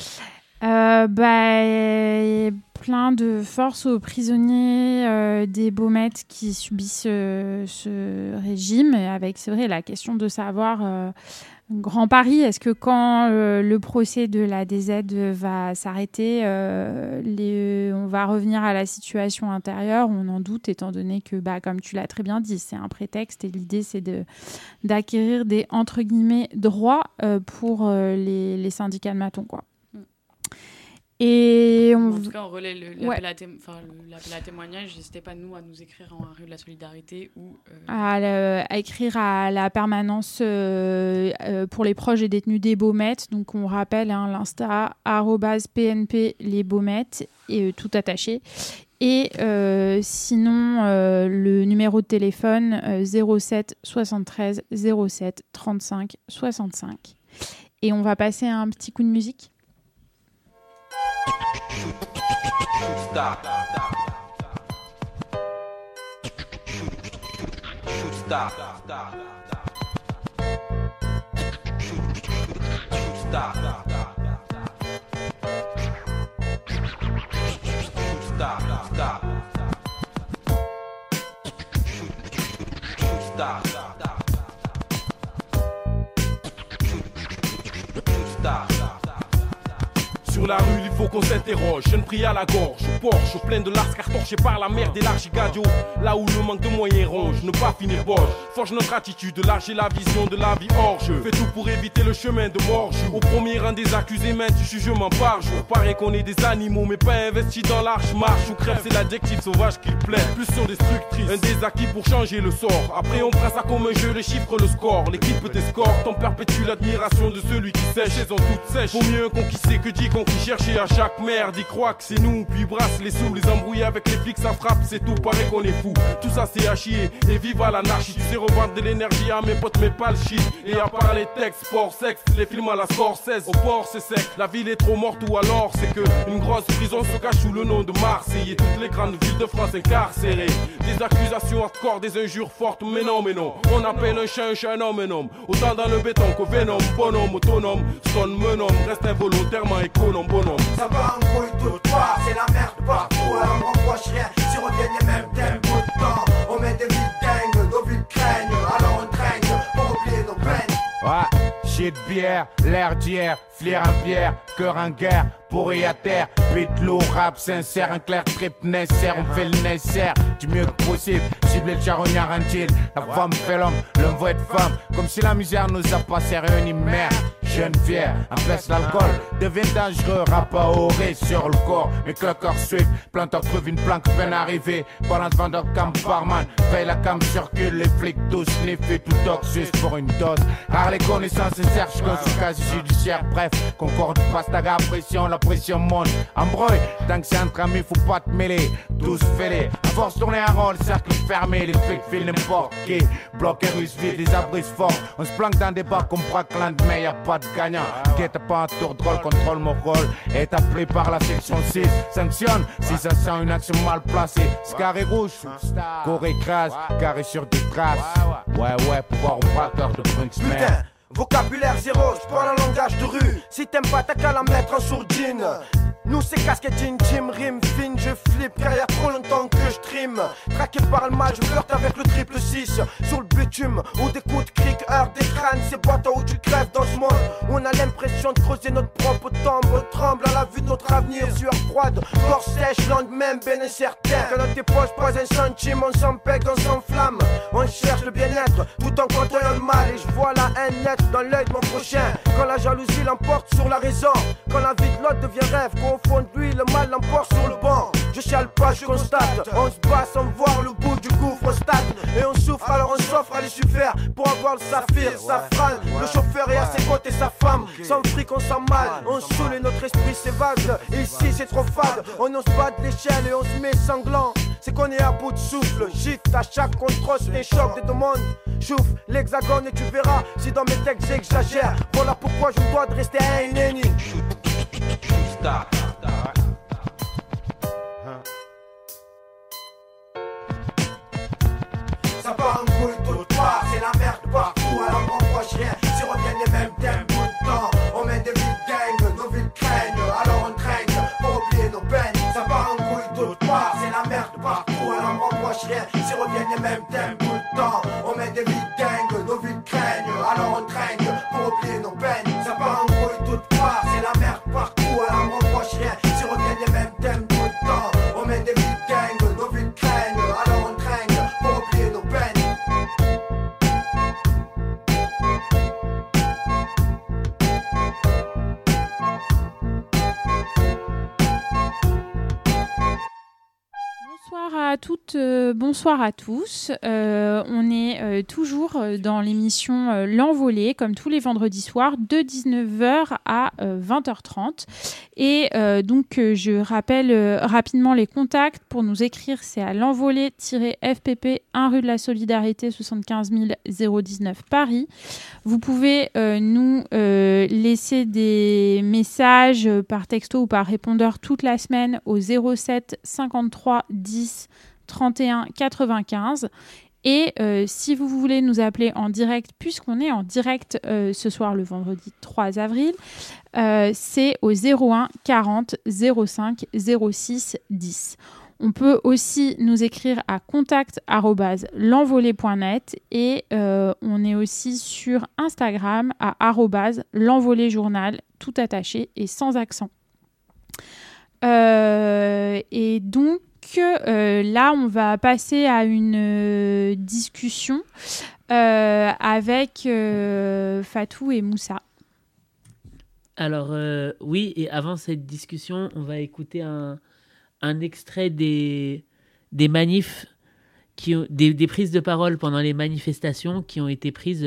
Plein de force aux prisonniers des Baumettes qui subissent ce régime, avec, c'est vrai, la question de savoir... Grand pari, est-ce que quand le procès de la DZ va s'arrêter, on va revenir à la situation intérieure? On en doute, étant donné que, comme tu l'as très bien dit, c'est un prétexte et l'idée, c'est d'acquérir des, entre guillemets, droits pour les syndicats de matons, quoi. Et en tout cas, on relaie l'appel à témoignage. N'hésitez pas, nous, à nous écrire en rue de la solidarité ou... à écrire à la permanence pour les proches et détenus des Baumettes. Donc, on rappelle l'Insta @PNP les Baumettes, et tout attaché. Et sinon, le numéro de téléphone 07 73 07 35 65. Et on va passer à un petit coup de musique. Sur la rue, il faut qu'on s'interroge. Jeune pris à la gorge, Porsche, plein de larges cartorchés par la mer des larges gadios. Là où le manque de moyens ronge, ne pas finir boge. Forge notre attitude, lâcher la vision de la vie hors jeu. Fais tout pour éviter le chemin de mort. Au premier rang des accusés, main du jugement par jour. Paraît qu'on est des animaux, mais pas investis dans l'arche marche. Ou crève, c'est l'adjectif sauvage qu'il plaît. Pulsion destructrice, un des acquis pour changer le sort. Après, on prend ça comme un jeu, les chiffres, le score. L'équipe t'escorte, on perpétue l'admiration de celui qui sèche. Saison toute sèche. Vaut mieux un con qui sait que dit qu'on qui chercher à chaque merde, il croit que c'est nous, puis brasse les sous, les embrouiller avec les flics, ça frappe, c'est tout, paraît qu'on est fou. Tout ça c'est à chier, et vive à l'anarchie. Tu sais revendre de l'énergie à mes potes, mais pas le shit. Et à part les textes, sport, sexe, les films à la Scorsese, au port c'est sec, la ville est trop morte ou alors c'est que une grosse prison se cache sous le nom de Marseille. Et toutes les grandes villes de France incarcérées, des accusations hardcore, des injures fortes, mais non, on appelle un chat un homme, un homme. Autant dans le béton que Venom, bonhomme, autonome, son menhomme, reste involontairement économe, bonhomme. Ça va en couille toute part, c'est la merde partout. Alors on reproche rien, si reviennent les mêmes thèmes tout le temps. On met des vies dingues, nos vies craignent. Alors on traîne pour oublier nos peines. Ouais, shit bière, l'air d'hier, flair en pierre, cœur en guerre, pourri à terre, beat lourd, rap sincère, un clair trip nécessaire, on fait le nécessaire, du mieux que possible, cibler le charognard en deal, la femme fait l'homme, l'homme va être femme, comme si la misère nous a passé réunis, merde. Jeune fier, en place l'alcool, devient dangereux, rap à oré sur le corps, mais que le corps suive, plante en trouve une planque peine arrivée, pendant le vendeur cam barman, veille la cam circule, les flics tous sniffés, tout toxique pour une dose, rare les connaissances sincères, je consulte quasi judiciaire, bref, concorde, passe ta pression, la pression monte, embrouille, tant que c'est entre amis, faut pas te mêler, tous fêlés, à force tourner un rond, le cercle fermé, les flics filent n'importe qui, bloqués russes vides, des abris forts, on se planque dans des bars qu'on braque l'un de mais y'a pas de gagnant. Guette pas un tour de rôle, contrôle mon rôle. Est appelé par la section 6. Sanctionne si ça sent une action mal placée. Scarré rouge, coré crasse, carré sur des traces. Ouais, pouvoir au braqueur de Brinksman. Putain, vocabulaire zéro, j'parle un langage de rue. Si t'aimes pas, t'as qu'à la mettre en sourdine. Nous c'est casquette jean, team, rime fine, je flippe car y'a trop longtemps que je trime. Traqué par le mal, je flirte avec le triple 6. Sur le bitume, où des coups de cric, heure des crânes. C'est boîte où tu crèves dans ce monde. On a l'impression de creuser notre propre tombe. On tremble à la vue de notre avenir, sueur froide, corps sèche, lendemain ben incertain. Que dans tes poches pas un centime, on s'empêche, on s'enflamme. On cherche le bien-être, tout en contrôlant le mal. Et je vois la haine naître dans l'œil de mon prochain. Quand la jalousie l'emporte sur la raison, quand la vie de l'autre devient rêve, au fond de lui, le mal l'emporte sur le banc. Je chiale pas, je constate. On se bat sans voir le bout du gouffre, on stagne. Et on souffre, alors on s'offre à les faire pour avoir le saphir, safran. Le chauffeur est à ses côtés, sa femme. Sans fric, on sent mal. On saoule et notre esprit s'évade. Ici, c'est trop fade. On n'ose pas de l'échelle et on se met sanglant. C'est qu'on est à bout de souffle. Gîte à chaque contre des chocs des demandes. Chouffe l'hexagone et tu verras si dans mes textes j'exagère. Voilà pourquoi je me dois de rester à un ennemi. Ça part en couille tout part, c'est la merde partout. Alors on proche rien, si reviennent les mêmes thèmes tout le temps. On met des vides gangs, nos vides craignent. Alors on traîne pour oublier nos peines. Ça part en couille tout part, c'est la merde partout. Alors on proche rien, si reviennent les mêmes thèmes tout le temps. On met des vides gangs, nos vides craignent. Alors on traîne pour oublier nos peines. Ça part en couille tout part, c'est la merde partout. Alors on proche rien, si reviennent les mêmes thèmes tout le temps. On met des vides gangs, nos vides craignent. Alors on traîne pour oublier nos peines. Bonsoir à toutes, bonsoir à tous. On est toujours dans l'émission L'Envolée, comme tous les vendredis soirs, de 19h à 20h30. Et donc, je rappelle rapidement les contacts. Pour nous écrire, c'est à l'envolée-fpp, 1 rue de la Solidarité, 75 019 Paris. Vous pouvez nous laisser des messages par texto ou par répondeur toute la semaine au 07 53 10 31 95. Et si vous voulez nous appeler en direct, puisqu'on est en direct ce soir le vendredi 3 avril, c'est au 01 40 05 06 10. On peut aussi nous écrire à contact@l'envolée.net et on est aussi sur Instagram à @l'envoléjournal, tout attaché et sans accent. Et donc, là, on va passer à une discussion avec Fatou et Moussa. Alors, oui, et avant cette discussion, on va écouter un extrait des manifs, des prises de parole pendant les manifestations qui ont été prises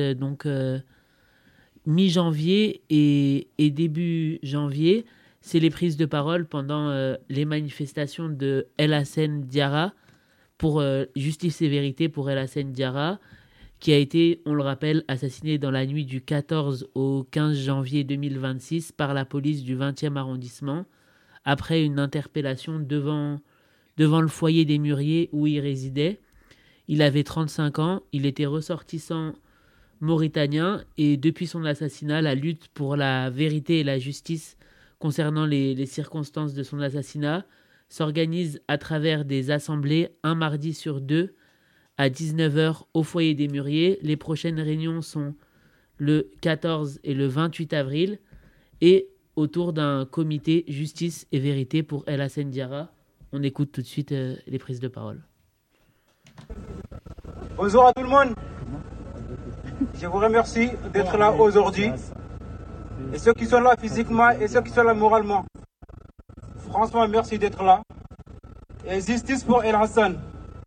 mi-janvier et début janvier. C'est les prises de parole pendant les manifestations de El Hassen Diarra pour justice et vérité pour El Hassen Diarra, qui a été, on le rappelle, assassiné dans la nuit du 14 au 15 janvier 2026 par la police du 20e arrondissement, après une interpellation devant le foyer des Mûriers où il résidait. Il avait 35 ans, il était ressortissant mauritanien et depuis son assassinat, la lutte pour la vérité et la justice concernant les circonstances de son assassinat s'organise à travers des assemblées un mardi sur deux à 19h au foyer des Mûriers. Les prochaines réunions sont le 14 et le 28 avril et autour d'un comité justice et vérité pour El Hassen Diarra. On écoute tout de suite les prises de parole. Bonjour à tout le monde. Je vous remercie d'être là aujourd'hui. Et ceux qui sont là physiquement et ceux qui sont là moralement. Franchement, merci d'être là. Et justice pour El Hassen.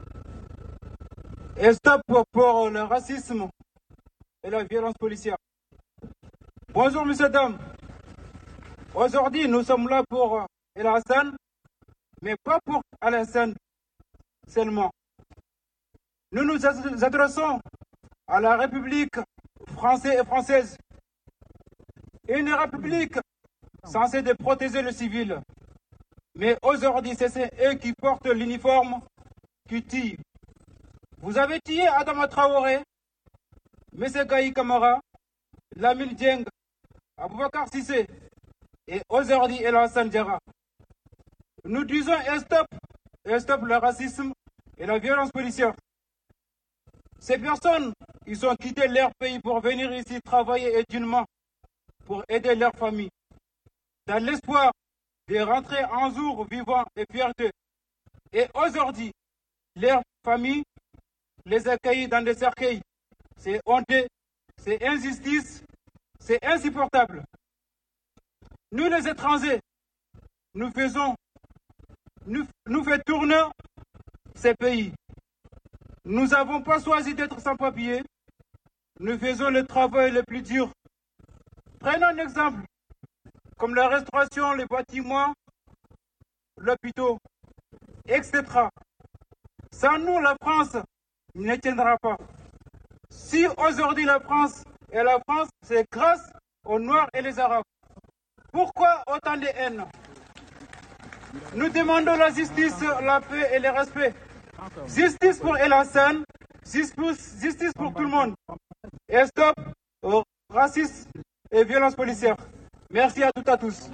Et stop pour le racisme et la violence policière. Bonjour, messieurs, dames. Aujourd'hui, nous sommes là pour El Hassen, mais pas pour El Hassen seulement. Nous nous adressons à la République française et française Une république censée de protéger le civil. Mais aujourd'hui, c'est eux qui portent l'uniforme, qui tuent. Vous avez tué Adama Traoré, M. Gaï Kamara, Lamine Dieng, Aboubakar Sissé et aujourd'hui El Hassan Diarra. Nous disons stop le racisme et la violence policière. Ces personnes, ils ont quitté leur pays pour venir ici travailler éthiquement, pour aider leur famille, dans l'espoir de rentrer un jour vivant et fierté. Et aujourd'hui, leur famille les accueille dans des cercueils. C'est honteux, c'est injustice, c'est insupportable. Nous les étrangers, nous faisons tourner ces pays. Nous n'avons pas choisi d'être sans papier. Nous faisons le travail le plus dur. Prenons un exemple, comme la restauration, les bâtiments, l'hôpital, etc. Sans nous, la France ne tiendra pas. Si aujourd'hui la France est la France, c'est grâce aux Noirs et les Arabes. Pourquoi autant de haine? Nous demandons la justice, la paix et le respect. Justice pour El Hassan, justice pour tout le monde. Et stop au racisme et violence policière. Merci à toutes et à tous.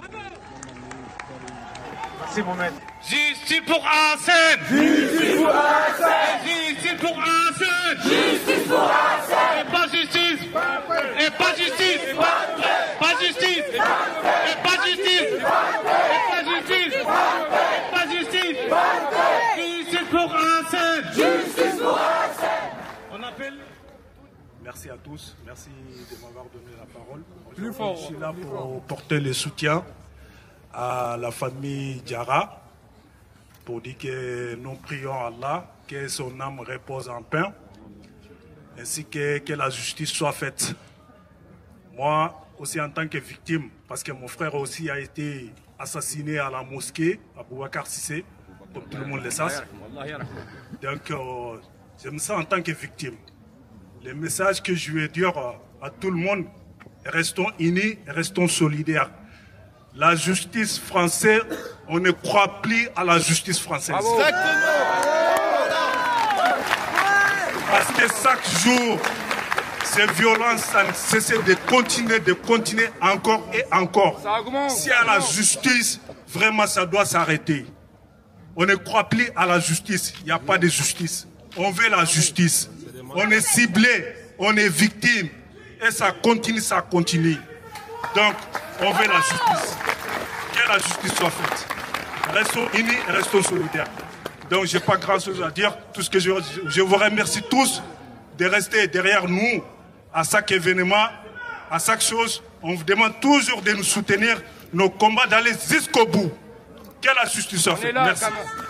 Merci Mohamed. Justice pour Hassan! Justice pour Hassan! Justice pour Hassan! Justice pour Hassan! Et pas justice! Et pas justice! Pas justice! Et pas justice! Et pas justice! Et pas justice! Justice pour Hassan! Justice pour Hassan! On appelle. Merci à tous, merci de m'avoir donné la parole. Je suis là pour porter le soutien à la famille Diarra, pour dire que nous prions Allah, que son âme repose en paix, ainsi que la justice soit faite. Moi aussi en tant que victime, parce que mon frère aussi a été assassiné à la mosquée, à Boubacar Sissé, comme tout le monde le sait. Donc je me sens en tant que victime. Le message que je veux dire à tout le monde, restons unis, restons solidaires. La justice française, on ne croit plus à la justice française. Parce que chaque jour, ces violences, ça ne cesse de continuer encore et encore. Si à la justice, vraiment ça doit s'arrêter. On ne croit plus à la justice, il n'y a pas de justice. On veut la justice. On est ciblé, on est victime. Et ça continue. Donc, on veut la justice. Que la justice soit faite. Restons unis et restons solidaires. Donc, je n'ai pas grand-chose à dire. Tout ce que je vous remercie tous de rester derrière nous à chaque événement, à chaque chose. On vous demande toujours de nous soutenir, nos combats, d'aller jusqu'au bout. Que la justice soit faite. Merci.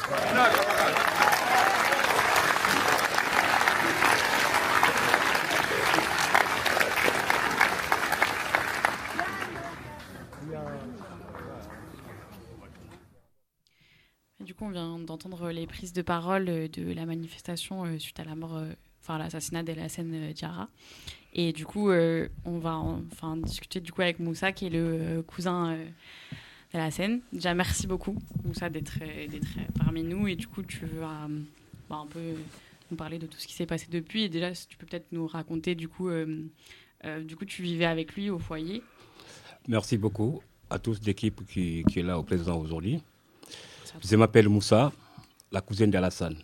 Du coup, on vient d'entendre les prises de parole de la manifestation suite à la mort, l'assassinat d'El Hassan Diarra. Et du coup, on va discuter du coup avec Moussa, qui est le cousin d'El Hassan. Déjà, merci beaucoup, Moussa, d'être parmi nous. Et du coup, tu veux un peu nous parler de tout ce qui s'est passé depuis. Et déjà, si tu peux peut-être nous raconter, du coup, tu vivais avec lui au foyer. Merci beaucoup à tous l'équipe qui est là au présent aujourd'hui. Je m'appelle Moussa, la cousine d'El Hassan.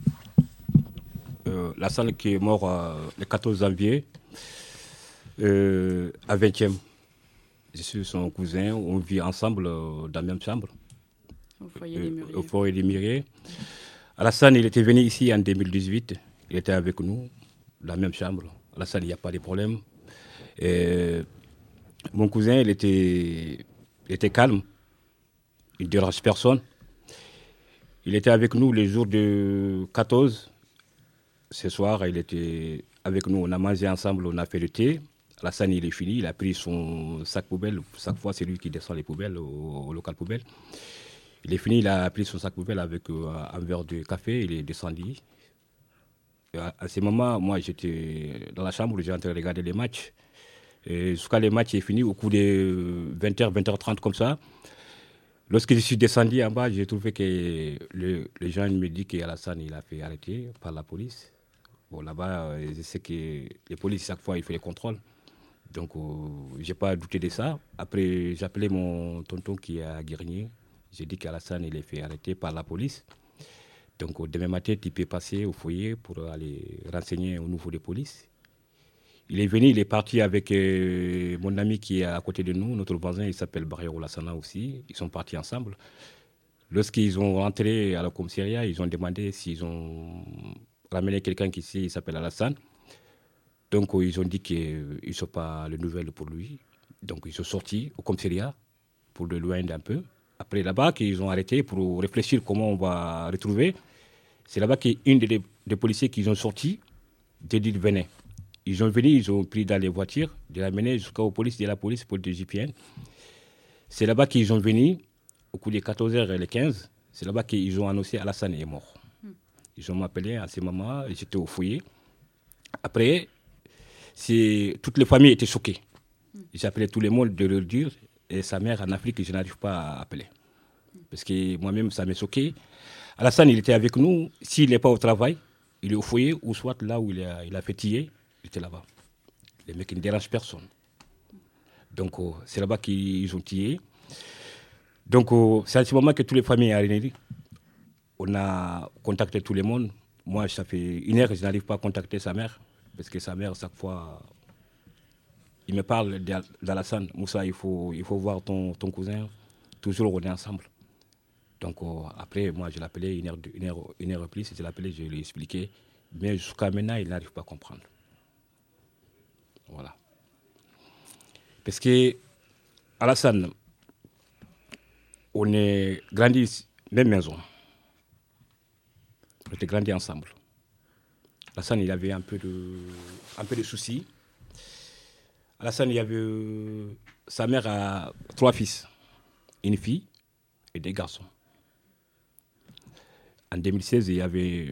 Hassan qui est mort le 14 janvier à 20e. Je suis son cousin, on vit ensemble dans la même chambre. Au foyer des Mûriers. Al Hassan, il était venu ici en 2018, il était avec nous dans la même chambre. Al Hassan, il n'y a pas de problème. Mon cousin, il était calme, il ne dérange personne. Il était avec nous les jours de 14. Ce soir, il était avec nous. On a mangé ensemble, on a fait le thé. Alassane, il est fini. Il a pris son sac poubelle. Chaque fois, c'est lui qui descend les poubelles au local poubelle. Il est fini, il a pris son sac poubelle avec un verre de café. Il est descendu. À ce moment, moi, j'étais dans la chambre, j'étais en train de regarder les matchs. Et jusqu'à le match est fini, au coup de 20h, 20h30 comme ça. Lorsque je suis descendu en bas, j'ai trouvé que les gens me disent qu'Alassane il a fait arrêter par la police. Bon, là-bas, je sais que les polices, chaque fois, ils font les contrôles. Donc, je n'ai pas douté de ça. Après, j'ai appelé mon tonton qui est à Guérigny. J'ai dit qu'Alassane il est fait arrêter par la police. Donc, demain matin, tu peux passer au foyer pour aller renseigner au niveau des polices. Il est venu, il est parti avec mon ami qui est à côté de nous, notre voisin, il s'appelle Barrio Lassana aussi. Ils sont partis ensemble. Lorsqu'ils ont rentré à la commissariat, ils ont demandé s'ils ont ramené quelqu'un qui ici, il s'appelle Alassane. Donc ils ont dit qu'ils ne sont pas les nouvelles pour lui. Donc ils sont sortis au commissariat pour le loin un peu. Après là-bas, ils ont arrêté pour réfléchir comment on va retrouver. C'est là-bas qu'une des policiers qu'ils ont sorti, j'ai dit venez. Ils sont venus, ils ont pris dans les voitures, de la mener jusqu'au police, de la police pour le GPN. C'est là-bas qu'ils sont venus, au coup des 14h15, c'est là-bas qu'ils ont annoncé Alassane est mort. Ils ont m'appelé à ce moment, j'étais au foyer. Après, toutes les familles étaient choquées. J'ai appelé tout le monde de leur dire, et sa mère en Afrique, je n'arrive pas à appeler. Parce que moi-même, ça m'a choqué. Alassane, il était avec nous. S'il n'est pas au travail, il est au foyer, ou soit là où il a fait tirer. Il était là-bas. Les mecs ne dérangent personne. Donc, c'est là-bas qu'ils ont tiré. Donc, c'est à ce moment que toutes les familles sont réunies. On a contacté tout le monde. Moi, ça fait 1 heure que je n'arrive pas à contacter sa mère. Parce que sa mère, chaque fois, il me parle d'Alassane. Moussa, il faut voir ton cousin. Toujours, on est ensemble. Donc, après, moi, je l'ai appelé 1 heure plus. Je l'ai appelé, je lui ai expliqué. Mais jusqu'à maintenant, il n'arrive pas à comprendre. Voilà. Parce que Alassane, on est grandi même maison. On était grandi ensemble. Alassane, il avait un peu de soucis. Alassane, sa mère a 3 fils, une fille et 2 garçons. En 2016, il y avait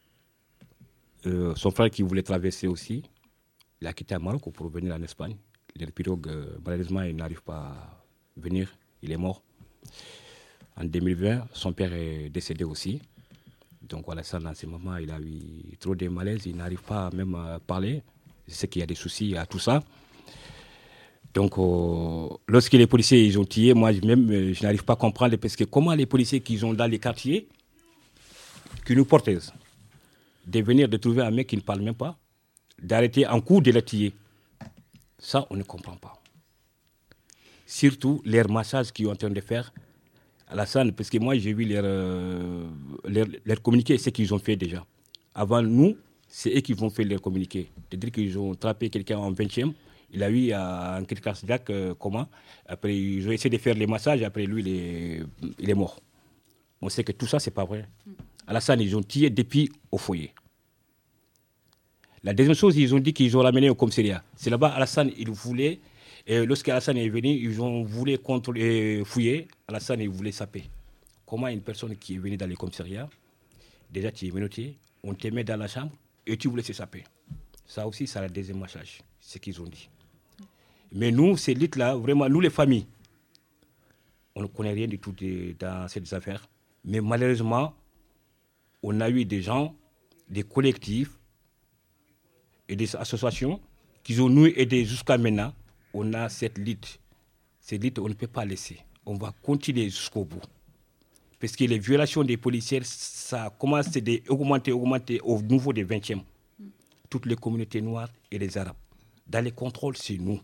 son frère qui voulait traverser aussi. Il a quitté le Maroc pour venir en Espagne. Les pirogues, malheureusement, il n'arrive pas à venir. Il est mort. En 2020, son père est décédé aussi. Donc, Alassane, en ce moment, il a eu trop de malaise. Il n'arrive pas même à parler. Je sais qu'il y a des soucis à tout ça. Donc, lorsque les policiers ils ont tiré, moi, je n'arrive pas à comprendre. Parce que comment les policiers qui sont dans les quartiers, qui nous portent, de venir de trouver un mec qui ne parle même pas, d'arrêter en cours de la tirer. Ça, on ne comprend pas. Surtout les massages qu'ils sont en train de faire à Alassane, parce que moi, j'ai vu leur communiqué, ce qu'ils ont fait déjà. Avant nous, c'est eux qui vont faire leur communiqué. C'est-à-dire qu'ils ont attrapé quelqu'un en 20e, il a eu un crise cardiaque, comment. Après, ils ont essayé de faire les massages, après lui, il est mort. On sait que tout ça, ce n'est pas vrai. Alassane, ils ont tiré depuis au foyer. La deuxième chose, ils ont dit qu'ils ont ramené au commissariat. C'est là-bas, Alassane, il voulait, lorsqu'Alassane est venu, ils ont voulu fouiller. Alassane, il voulait saper. Comment une personne qui est venue dans le commissariat, déjà tu es menotté, on te met dans la chambre et tu voulais se saper. Ça aussi, c'est la deuxième massage, c'est ce qu'ils ont dit. Mais nous, ces luttes-là, vraiment, nous les familles, on ne connaît rien du tout dans ces affaires. Mais malheureusement, on a eu des gens, des collectifs, et des associations qui ont nous aidés jusqu'à maintenant. On a cette lutte. Cette lutte, on ne peut pas laisser. On va continuer jusqu'au bout. Parce que les violations des policiers, ça commence à augmenter au niveau des 20e. Toutes les communautés noires et les arabes. Dans les contrôles, c'est nous.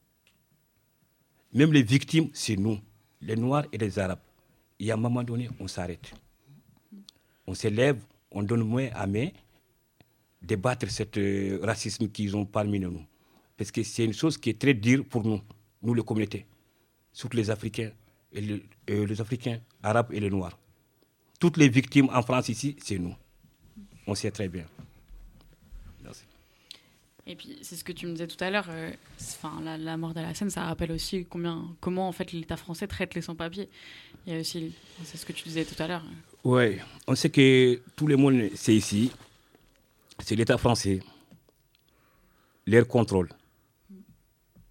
Même les victimes, c'est nous. Les noirs et les arabes. Et à un moment donné, on s'arrête. On s'élève, on donne main à main, débattre ce racisme qu'ils ont parmi nous. Parce que c'est une chose qui est très dure pour nous les communautés, surtout les Africains, les Africains, Arabes et les Noirs. Toutes les victimes en France ici, c'est nous. On sait très bien. Merci. Et puis, c'est ce que tu me disais tout à l'heure, la mort d'Alassane, ça rappelle aussi comment en fait, l'État français traite les sans-papiers. Il y a aussi, c'est ce que tu disais tout à l'heure. Oui, on sait que tout le monde, c'est ici. C'est l'État français, leur contrôle.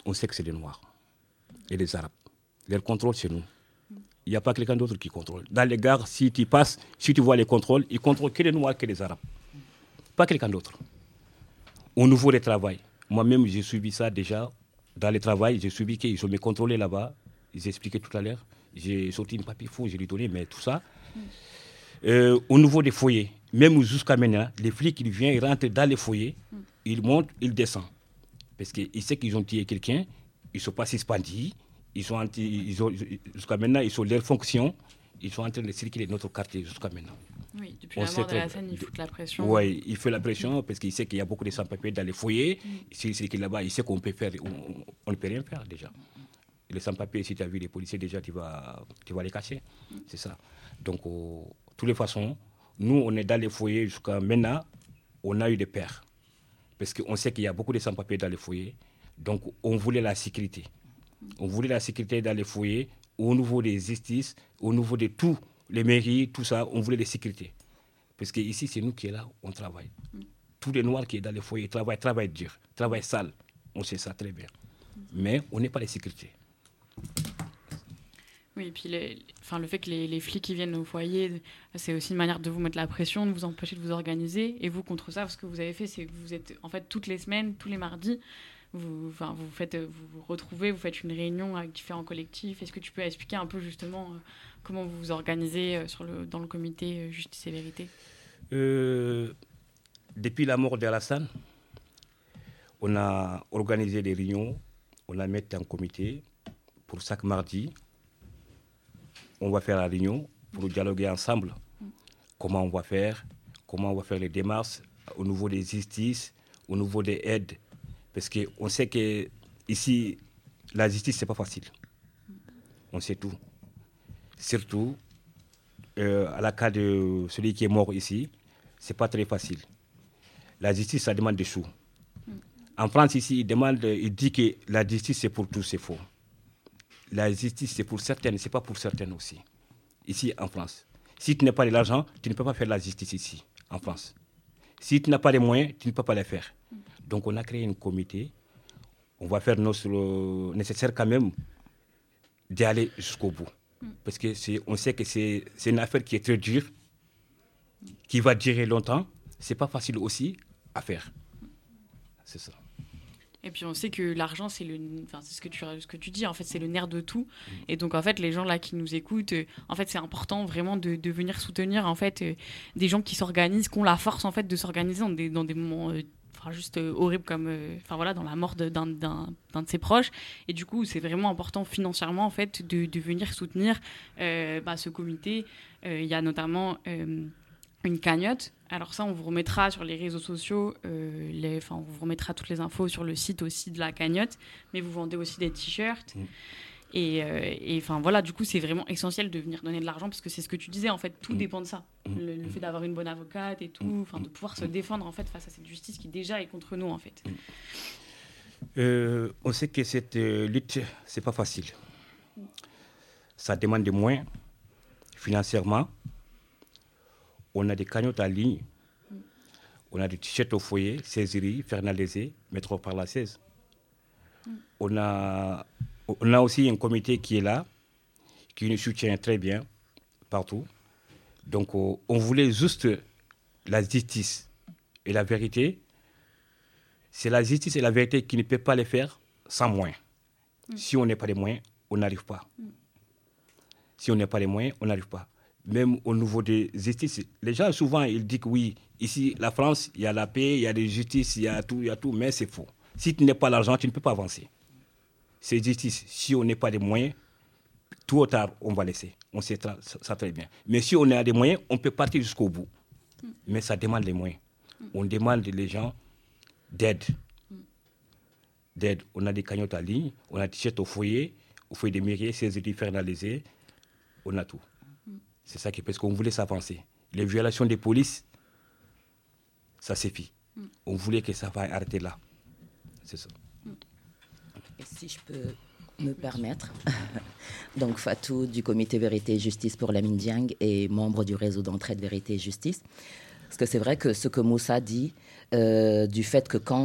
on sait que c'est des Noirs et des Arabes. Les contrôles, c'est nous. Il n'y a pas quelqu'un d'autre qui contrôle. Dans les gares, si tu passes, si tu vois les contrôles, ils contrôlent que les Noirs, que les Arabes. Pas quelqu'un d'autre. Au niveau du travail, moi-même, j'ai suivi ça déjà. Dans le travail, j'ai suivi qu'ils ont me contrôlé là-bas. Ils expliquaient tout à l'heure. J'ai sorti un papier faux, j'ai lui donné, mais tout ça. Au niveau des foyers, même jusqu'à maintenant, les flics, ils viennent, ils rentrent dans les foyers, ils montent, ils descendent. Parce qu'ils savent qu'ils ont tué quelqu'un, ils ne sont pas suspendus, jusqu'à maintenant, ils sont leur fonction, ils sont en train de circuler notre quartier jusqu'à maintenant. Oui, depuis la mort de Hassan, il fout la pression. Oui, il fait la pression parce qu'il sait qu'il y a beaucoup de sans-papiers dans les foyers. S'il circule là-bas, il sait qu'on peut faire, on ne peut rien faire déjà. Les sans-papiers, si tu as vu les policiers, déjà, tu vas les cacher. C'est ça. Donc, de toutes les façons, nous, on est dans les foyers jusqu'à maintenant, on a eu des pertes. Parce qu'on sait qu'il y a beaucoup de sans-papiers dans les foyers. Donc, on voulait la sécurité. On voulait la sécurité dans les foyers, au niveau des justices, au niveau de tous les mairies, tout ça, on voulait la sécurité. Parce qu'ici, c'est nous qui sommes là, on travaille. Tous les Noirs qui sont dans les foyers travaillent dur, travaillent sale. On sait ça très bien. Mais on n'est pas la sécurité. Oui, et puis le fait que les flics qui viennent au foyer, c'est aussi une manière de vous mettre la pression, de vous empêcher de vous organiser. Et vous, contre ça, ce que vous avez fait, c'est que vous êtes, en fait, toutes les semaines, tous les mardis, vous vous retrouvez, vous faites une réunion avec différents collectifs. Est-ce que tu peux expliquer un peu justement comment vous vous organisez dans le comité Justice et Vérité ? Depuis la mort d'Alassane, on a organisé des réunions, on a mis en comité pour chaque mardi. On va faire la réunion pour dialoguer ensemble. Comment on va faire les démarches au niveau des justices, au niveau des aides. Parce qu'on sait qu'ici, la justice, ce n'est pas facile. On sait tout. Surtout, à la cas de celui qui est mort ici, ce n'est pas très facile. La justice, ça demande des sous. En France, ici, il dit que la justice, c'est pour tous, c'est faux. La justice, c'est pour certaines, ce n'est pas pour certaines aussi. Ici, en France. Si tu n'as pas de l'argent, tu ne peux pas faire la justice ici, en France. Si tu n'as pas les moyens, tu ne peux pas les faire. Donc, on a créé un comité. On va faire notre nécessaire quand même d'aller jusqu'au bout. Parce qu'on sait que c'est une affaire qui est très dure, qui va durer longtemps. Ce n'est pas facile aussi à faire. C'est ça. Et puis on sait que l'argent, c'est ce que tu dis, en fait, c'est le nerf de tout. Et donc, en fait, les gens là qui nous écoutent, en fait, c'est important vraiment de venir soutenir en fait, des gens qui s'organisent, qui ont la force en fait, de s'organiser dans des moments juste horribles comme dans la mort d'un de ses proches. Et du coup, c'est vraiment important financièrement en fait, de venir soutenir ce comité. Il y a notamment une cagnotte. Alors ça, on vous remettra sur les réseaux sociaux, on vous remettra toutes les infos sur le site aussi de la cagnotte, mais vous vendez aussi des t-shirts. Et du coup, c'est vraiment essentiel de venir donner de l'argent, parce que c'est ce que tu disais, en fait, tout dépend de ça. Le fait d'avoir une bonne avocate et tout, de pouvoir se défendre, en fait, face à cette justice qui déjà est contre nous, en fait. On sait que cette lutte, c'est pas facile. Ça demande des moyens, financièrement. On a des cagnottes en ligne, on a des t-shirts au foyer, Césarie, Fernandezé, Métro par la 16. On a aussi un comité qui est là, qui nous soutient très bien, partout. Donc, on voulait juste la justice et la vérité. C'est la justice et la vérité qui ne peuvent pas les faire sans moyens. Si on n'a pas les moyens, on n'arrive pas. Si on n'a pas les moyens, on n'arrive pas. Même au niveau des justices, les gens souvent ils disent que oui, ici, la France, il y a la paix, il y a des justices, il y a tout, mais c'est faux. Si tu n'as pas l'argent, tu ne peux pas avancer. C'est justice. Si on n'a pas les moyens, tôt ou tard, on va laisser. On sait ça très bien. Mais si on a des moyens, on peut partir jusqu'au bout. Mais ça demande les moyens. On demande les gens d'aide. On a des cagnottes en ligne, on a des t-shirts au foyer des mairies, Césaire Fernandezé, on a tout. C'est ça parce qu'on voulait s'avancer. Les violations des polices, ça suffit. On voulait que ça va arrêter là. C'est ça. Et si je peux me permettre, donc Fatou du comité Vérité et Justice pour Lamine Dieng et membre du réseau d'entraide Vérité et Justice. Parce que c'est vrai que ce que Moussa dit, du fait que quand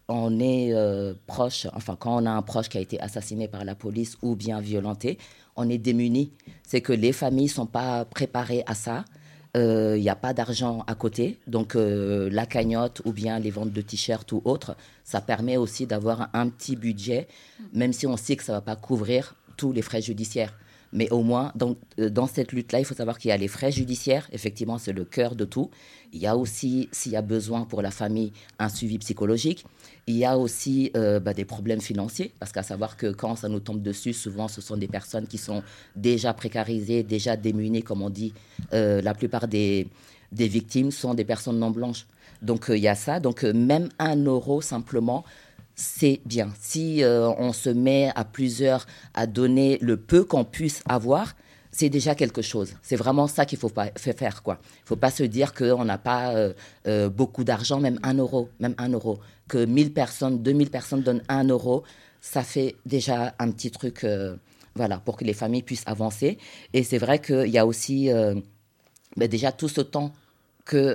on est proche, enfin quand on a un proche qui a été assassiné par la police ou bien violenté, on est démunis. C'est que les familles ne sont pas préparées à ça. Il n'y a pas d'argent à côté. Donc la cagnotte ou bien les ventes de t-shirts ou autres, ça permet aussi d'avoir un petit budget, même si on sait que ça ne va pas couvrir tous les frais judiciaires. Mais au moins, dans cette lutte-là, il faut savoir qu'il y a les frais judiciaires. Effectivement, c'est le cœur de tout. Il y a aussi, s'il y a besoin pour la famille, un suivi psychologique. Il y a aussi des problèmes financiers, parce qu'à savoir que quand ça nous tombe dessus, souvent, ce sont des personnes qui sont déjà précarisées, déjà démunies, comme on dit. La plupart des victimes sont des personnes non blanches. Donc, il y a ça. Donc, même 1 euro simplement, c'est bien. Si on se met à plusieurs à donner le peu qu'on puisse avoir, c'est déjà quelque chose. C'est vraiment ça qu'il faut pas faire, quoi. Il ne faut pas se dire qu'on n'a pas beaucoup d'argent, même 1 euro. Que 1000 personnes, 2000 personnes donnent 1 euro, ça fait déjà un petit truc pour que les familles puissent avancer. Et c'est vrai qu'il y a aussi déjà tout ce temps que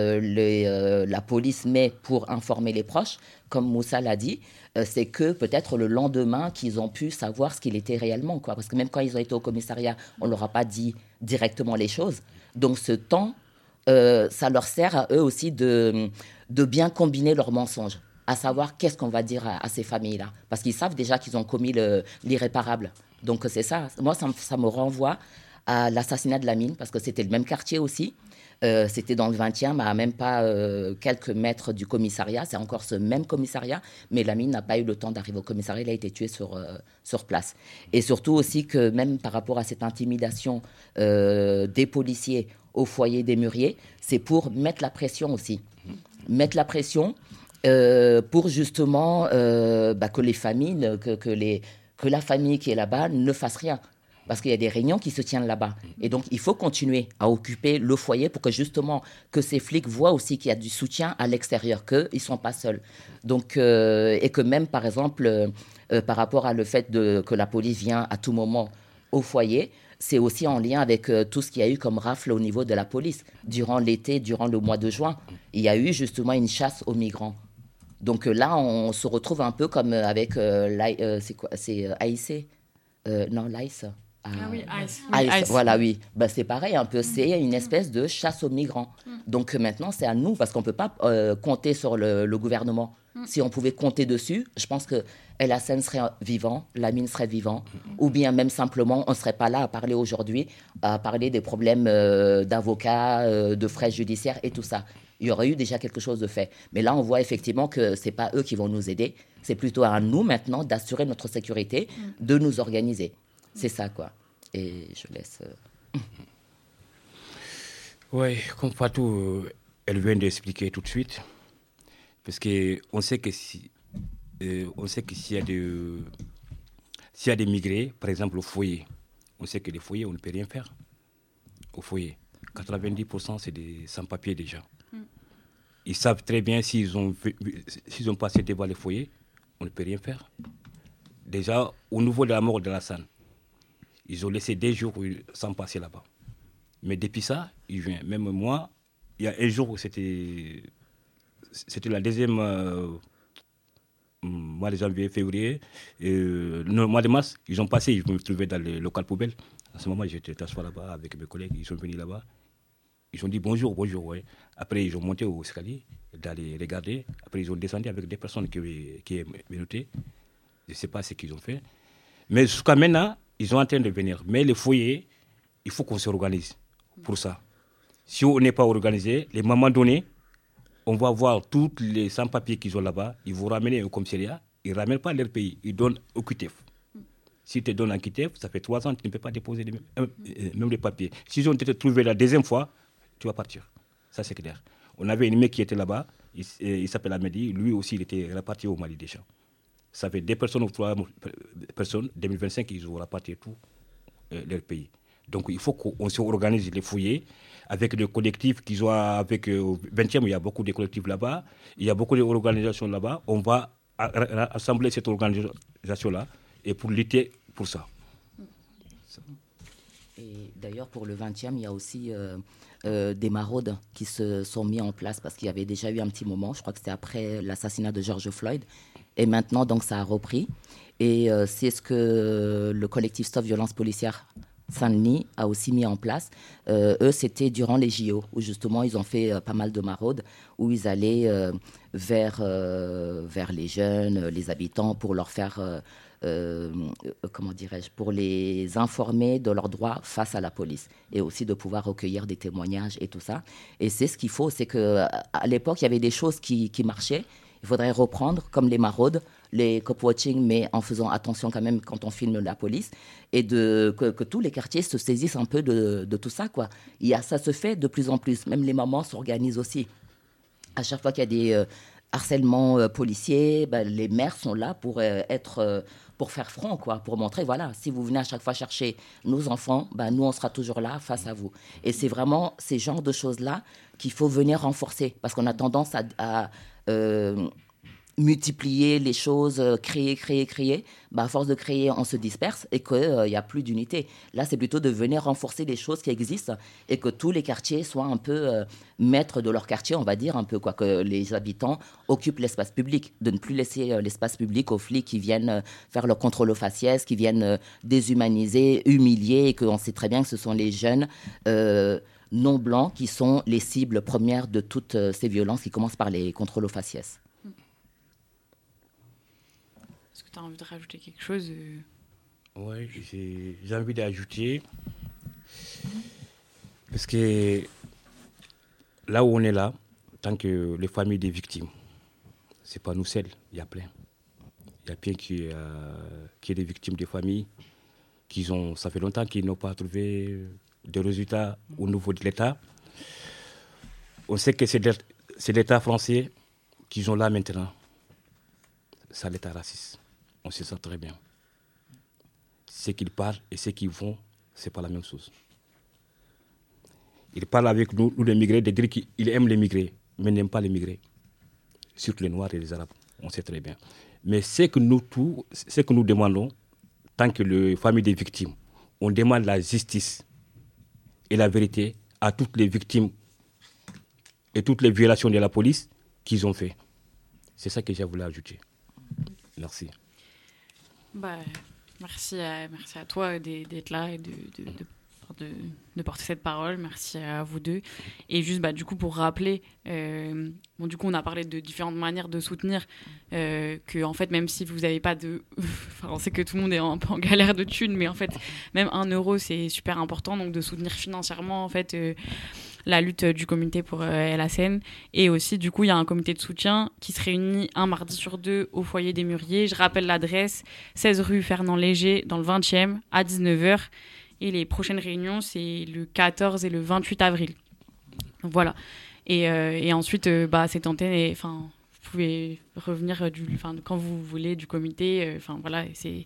la police met pour informer les proches, comme Moussa l'a dit, c'est que peut-être le lendemain qu'ils ont pu savoir ce qu'il était réellement, quoi. Parce que même quand ils ont été au commissariat, on ne leur a pas dit directement les choses. Donc ce temps, ça leur sert à eux aussi de bien combiner leurs mensonges, à savoir qu'est-ce qu'on va dire à ces familles-là. Parce qu'ils savent déjà qu'ils ont commis l'irréparable. Donc c'est ça. Moi, ça me renvoie à l'assassinat de Lamine, parce que c'était le même quartier aussi. C'était dans le 20e, à même pas quelques mètres du commissariat. C'est encore ce même commissariat, mais Lamine n'a pas eu le temps d'arriver au commissariat. Il a été tué sur place. Et surtout aussi que même par rapport à cette intimidation des policiers au foyer des Mûriers, c'est pour mettre la pression aussi. Mettre la pression pour justement que les familles, que la famille qui est là-bas ne fasse rien. Parce qu'il y a des réunions qui se tiennent là-bas. Et donc, il faut continuer à occuper le foyer pour que justement, que ces flics voient aussi qu'il y a du soutien à l'extérieur, qu'ils ne sont pas seuls. Donc, et que même, par exemple, par rapport à le fait que la police vient à tout moment au foyer, c'est aussi en lien avec tout ce qu'il y a eu comme rafle au niveau de la police. Durant l'été, durant le mois de juin, il y a eu justement une chasse aux migrants. Donc là, on se retrouve un peu comme avec c'est AIC non, l'ICE. Oui, ICE. Voilà, oui. C'est pareil un peu. C'est une espèce de chasse aux migrants. Donc maintenant, c'est à nous, parce qu'on ne peut pas compter sur le gouvernement. Si on pouvait compter dessus, je pense que El Hassan serait vivant, Lamine serait vivant, ou bien même simplement, on ne serait pas là à parler aujourd'hui, à parler des problèmes d'avocats, de frais judiciaires et tout ça. Il y aurait eu déjà quelque chose de fait. Mais là, on voit effectivement que ce n'est pas eux qui vont nous aider. C'est plutôt à nous maintenant d'assurer notre sécurité, de nous organiser. C'est ça, quoi. Et je laisse... Oui, comme Fatou, elle vient d'expliquer tout de suite. Parce qu'on sait que s'il y a des migrés, par exemple au foyer, on sait que les foyers, on ne peut rien faire. Au foyer, 90% c'est des sans-papiers déjà. Ils savent très bien s'ils ont passé devant les foyers, on ne peut rien faire. Déjà, au niveau de la mort de Hassan, ils ont laissé des jours sans passer là-bas. Mais depuis ça, ils viennent. Même moi, il y a un jour où c'était la deuxième mois de janvier, février. Le mois de mars, ils ont passé, ils me trouvaient dans le local poubelle. À ce moment, j'étais t'asseoir là-bas avec mes collègues, ils sont venus là-bas. Ils ont dit bonjour, ouais. Après, ils ont monté au escalier, d'aller regarder. Après, ils ont descendu avec des personnes qui notaient. Je ne sais pas ce qu'ils ont fait. Mais jusqu'à maintenant, ils sont en train de venir. Mais les foyers, il faut qu'on s'organise pour ça. Si on n'est pas organisé, les moments donnés, on va voir tous les sans-papiers qu'ils ont là-bas, ils vont ramener au commissariat, ils ne ramènent pas leur pays, ils donnent au QTF. Si tu donnes un QTF, ça fait 3 ans, tu ne peux pas déposer même les papiers. Si on te trouvé la deuxième fois, tu vas partir. Ça, c'est clair. On avait un mec qui était là-bas, il s'appelle Amedi, lui aussi, il était réparti au Mali déjà. Ça fait 2 personnes ou 3 personnes, 2025, ils ont réparti tout leur pays. Donc il faut qu'on s'organise les foyers avec des collectifs qu'ils ont avec au 20e, il y a beaucoup de collectifs là-bas, il y a beaucoup d'organisations là-bas. On va assembler cette organisation-là et pour lutter pour ça. Et d'ailleurs, pour le 20e, il y a aussi des maraudes qui se sont mis en place parce qu'il y avait déjà eu un petit moment, je crois que c'était après l'assassinat de George Floyd. Et maintenant, donc, ça a repris. Et c'est ce que le collectif Stop Violence Policière Saint-Denis a aussi mis en place. Eux, c'était durant les JO, où justement, ils ont fait pas mal de maraudes, où ils allaient vers les jeunes, les habitants, pour leur faire... comment dirais-je, pour les informer de leurs droits face à la police et aussi de pouvoir recueillir des témoignages et tout ça. Et c'est ce qu'il faut, c'est qu'à l'époque, il y avait des choses qui marchaient. Il faudrait reprendre, comme les maraudes, les cop-watching, mais en faisant attention quand même quand on filme la police, et que tous les quartiers se saisissent un peu de tout ça, quoi. Ça se fait de plus en plus. Même les mamans s'organisent aussi. À chaque fois qu'il y a des harcèlements policiers, les maires sont là pour pour faire front, quoi, pour montrer, voilà, si vous venez à chaque fois chercher nos enfants, nous, on sera toujours là face à vous. Et c'est vraiment ces genres de choses-là qu'il faut venir renforcer, parce qu'on a tendance à multiplier les choses, créer. À force de créer, on se disperse et qu'il n'y a plus d'unité. Là, c'est plutôt de venir renforcer les choses qui existent et que tous les quartiers soient un peu maîtres de leur quartier, on va dire un peu, quoi, que les habitants occupent l'espace public, de ne plus laisser l'espace public aux flics qui viennent faire le contrôle aux faciès, qui viennent déshumaniser, humilier, et qu'on sait très bien que ce sont les jeunes non blancs qui sont les cibles premières de toutes ces violences qui commencent par les contrôles aux faciès. Est-ce que tu as envie de rajouter quelque chose Oui, j'ai envie d'ajouter. Parce que là où on est là, tant que les familles des victimes, c'est pas nous seuls, il y a plein. Il y a plein qui est des victimes des familles, ça fait longtemps qu'ils n'ont pas trouvé de résultats au niveau de l'État. On sait que c'est l'État français qu'ils ont là maintenant. C'est l'État raciste. On sait ça très bien. Ce qu'ils parlent et ce qu'ils font, c'est pas la même chose. Ils parlent avec nous les migrés, de dire qu'ils aiment les migrés, mais n'aiment pas les migrés. Surtout les Noirs et les Arabes, on sait très bien. Mais ce que nous demandons, tant que les familles des victimes, on demande la justice et la vérité à toutes les victimes et toutes les violations de la police qu'ils ont fait. C'est ça que j'ai voulu ajouter. Merci. Merci à toi d'être là et de porter cette parole. Merci à vous deux. Et juste, du coup, pour rappeler, du coup, on a parlé de différentes manières de soutenir, que, en fait, même si vous n'avez pas de... on sait que tout le monde est un peu en galère de thunes, mais en fait, même 1 euro, c'est super important, donc de soutenir financièrement, en fait... la lutte du comité pour LACN. Et aussi, du coup, il y a un comité de soutien qui se réunit un mardi sur 2 au foyer des Mûriers. Je rappelle l'adresse, 16 rue Fernand Léger, dans le 20e, à 19h. Et les prochaines réunions, c'est le 14 et le 28 avril. Donc, voilà. Et ensuite, cette antenne est... vous pouvez revenir quand vous voulez du comité, voilà,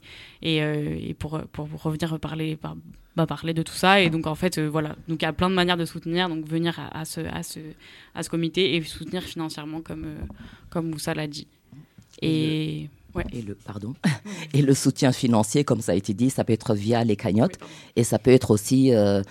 et pour revenir parler de tout ça. Et donc en fait, voilà, donc il y a plein de manières de soutenir, donc venir à ce comité et soutenir financièrement comme Moussa l'a dit. Et ouais. Et le soutien financier, comme ça a été dit, ça peut être via les cagnottes, et ça peut être aussi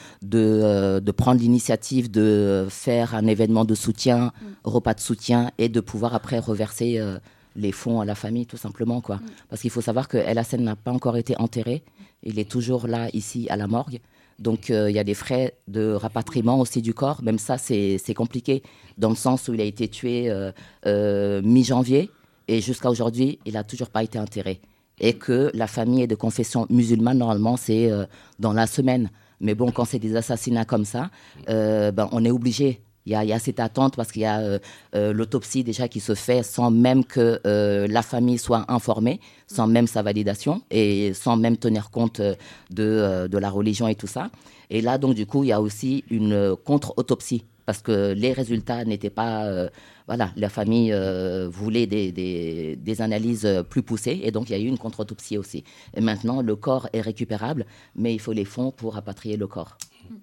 de prendre l'initiative de faire un événement de soutien, repas de soutien, et de pouvoir après reverser les fonds à la famille, tout simplement, quoi. Parce qu'il faut savoir que El Hassen n'a pas encore été enterré, il est toujours là, ici, à la morgue. Donc, il y a des frais de rapatriement aussi du corps. Même ça, c'est compliqué, dans le sens où il a été tué mi-janvier, et jusqu'à aujourd'hui, il n'a toujours pas été enterré. Et que la famille est de confession musulmane, normalement, c'est dans la semaine. Mais bon, quand c'est des assassinats comme ça, on est obligé. Il y a cette attente parce qu'il y a l'autopsie déjà qui se fait sans même que la famille soit informée, sans même sa validation et sans même tenir compte de la religion et tout ça. Et là, donc, du coup, il y a aussi une contre-autopsie parce que les résultats n'étaient pas... la famille voulait des analyses plus poussées et donc il y a eu une contre-autopsie aussi. Et maintenant, le corps est récupérable, mais il faut les fonds pour rapatrier le corps.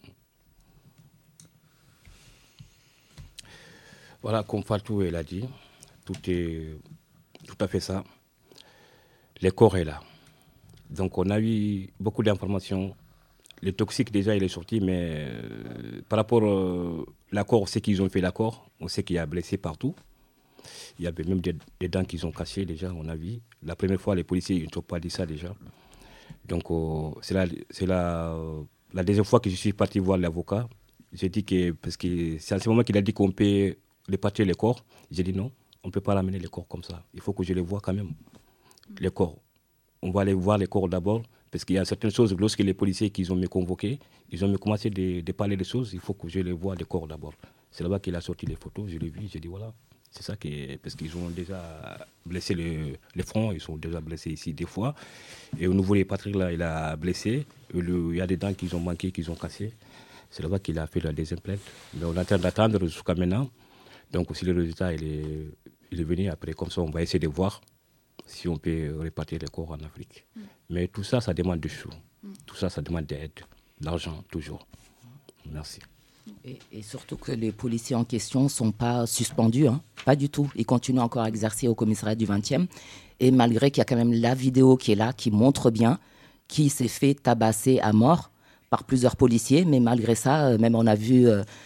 Voilà, comme Fatou l'a dit, tout est tout à fait ça. Le corps est là. Donc on a eu beaucoup d'informations le toxique, déjà, il est sorti, mais par rapport à l'accord, on sait qu'ils ont fait l'accord, on sait qu'il y a blessé partout. Il y avait même des dents qu'ils ont cassées, déjà, on a vu. La première fois, les policiers, ils n'ont pas dit ça, déjà. Donc, c'est la deuxième fois que je suis parti voir l'avocat. J'ai dit que, parce que c'est à ce moment qu'il a dit qu'on peut répartir les corps. J'ai dit non, on ne peut pas ramener les corps comme ça. Il faut que je les voie quand même, les corps. On va aller voir les corps d'abord, parce qu'il y a certaines choses, lorsque les policiers qu'ils ont me convoqué, ils ont commencé de parler des choses, il faut que je les voie les corps d'abord. C'est là-bas qu'il a sorti les photos, je l'ai vu, j'ai dit voilà. C'est ça parce qu'ils ont déjà blessé le front, ils sont déjà blessés ici des fois. Et au niveau des Patrick, là, il a blessé. Il y a des dents qu'ils ont manquées, qu'ils ont cassées. C'est là-bas qu'il a fait la deuxième plainte. Mais on est en train d'attendre jusqu'à maintenant. Donc aussi le résultat, il est venu après. Comme ça, on va essayer de voir si on peut répartir les corps en Afrique. Mais tout ça, ça demande des choses. Tout ça, ça demande d'aide, l'argent, toujours. Merci. Et surtout que les policiers en question ne sont pas suspendus, hein. Pas du tout. Ils continuent encore à exercer au commissariat du 20e. Et malgré qu'il y a quand même la vidéo qui est là, qui montre bien qui s'est fait tabasser à mort par plusieurs policiers. Mais malgré ça, même on a vu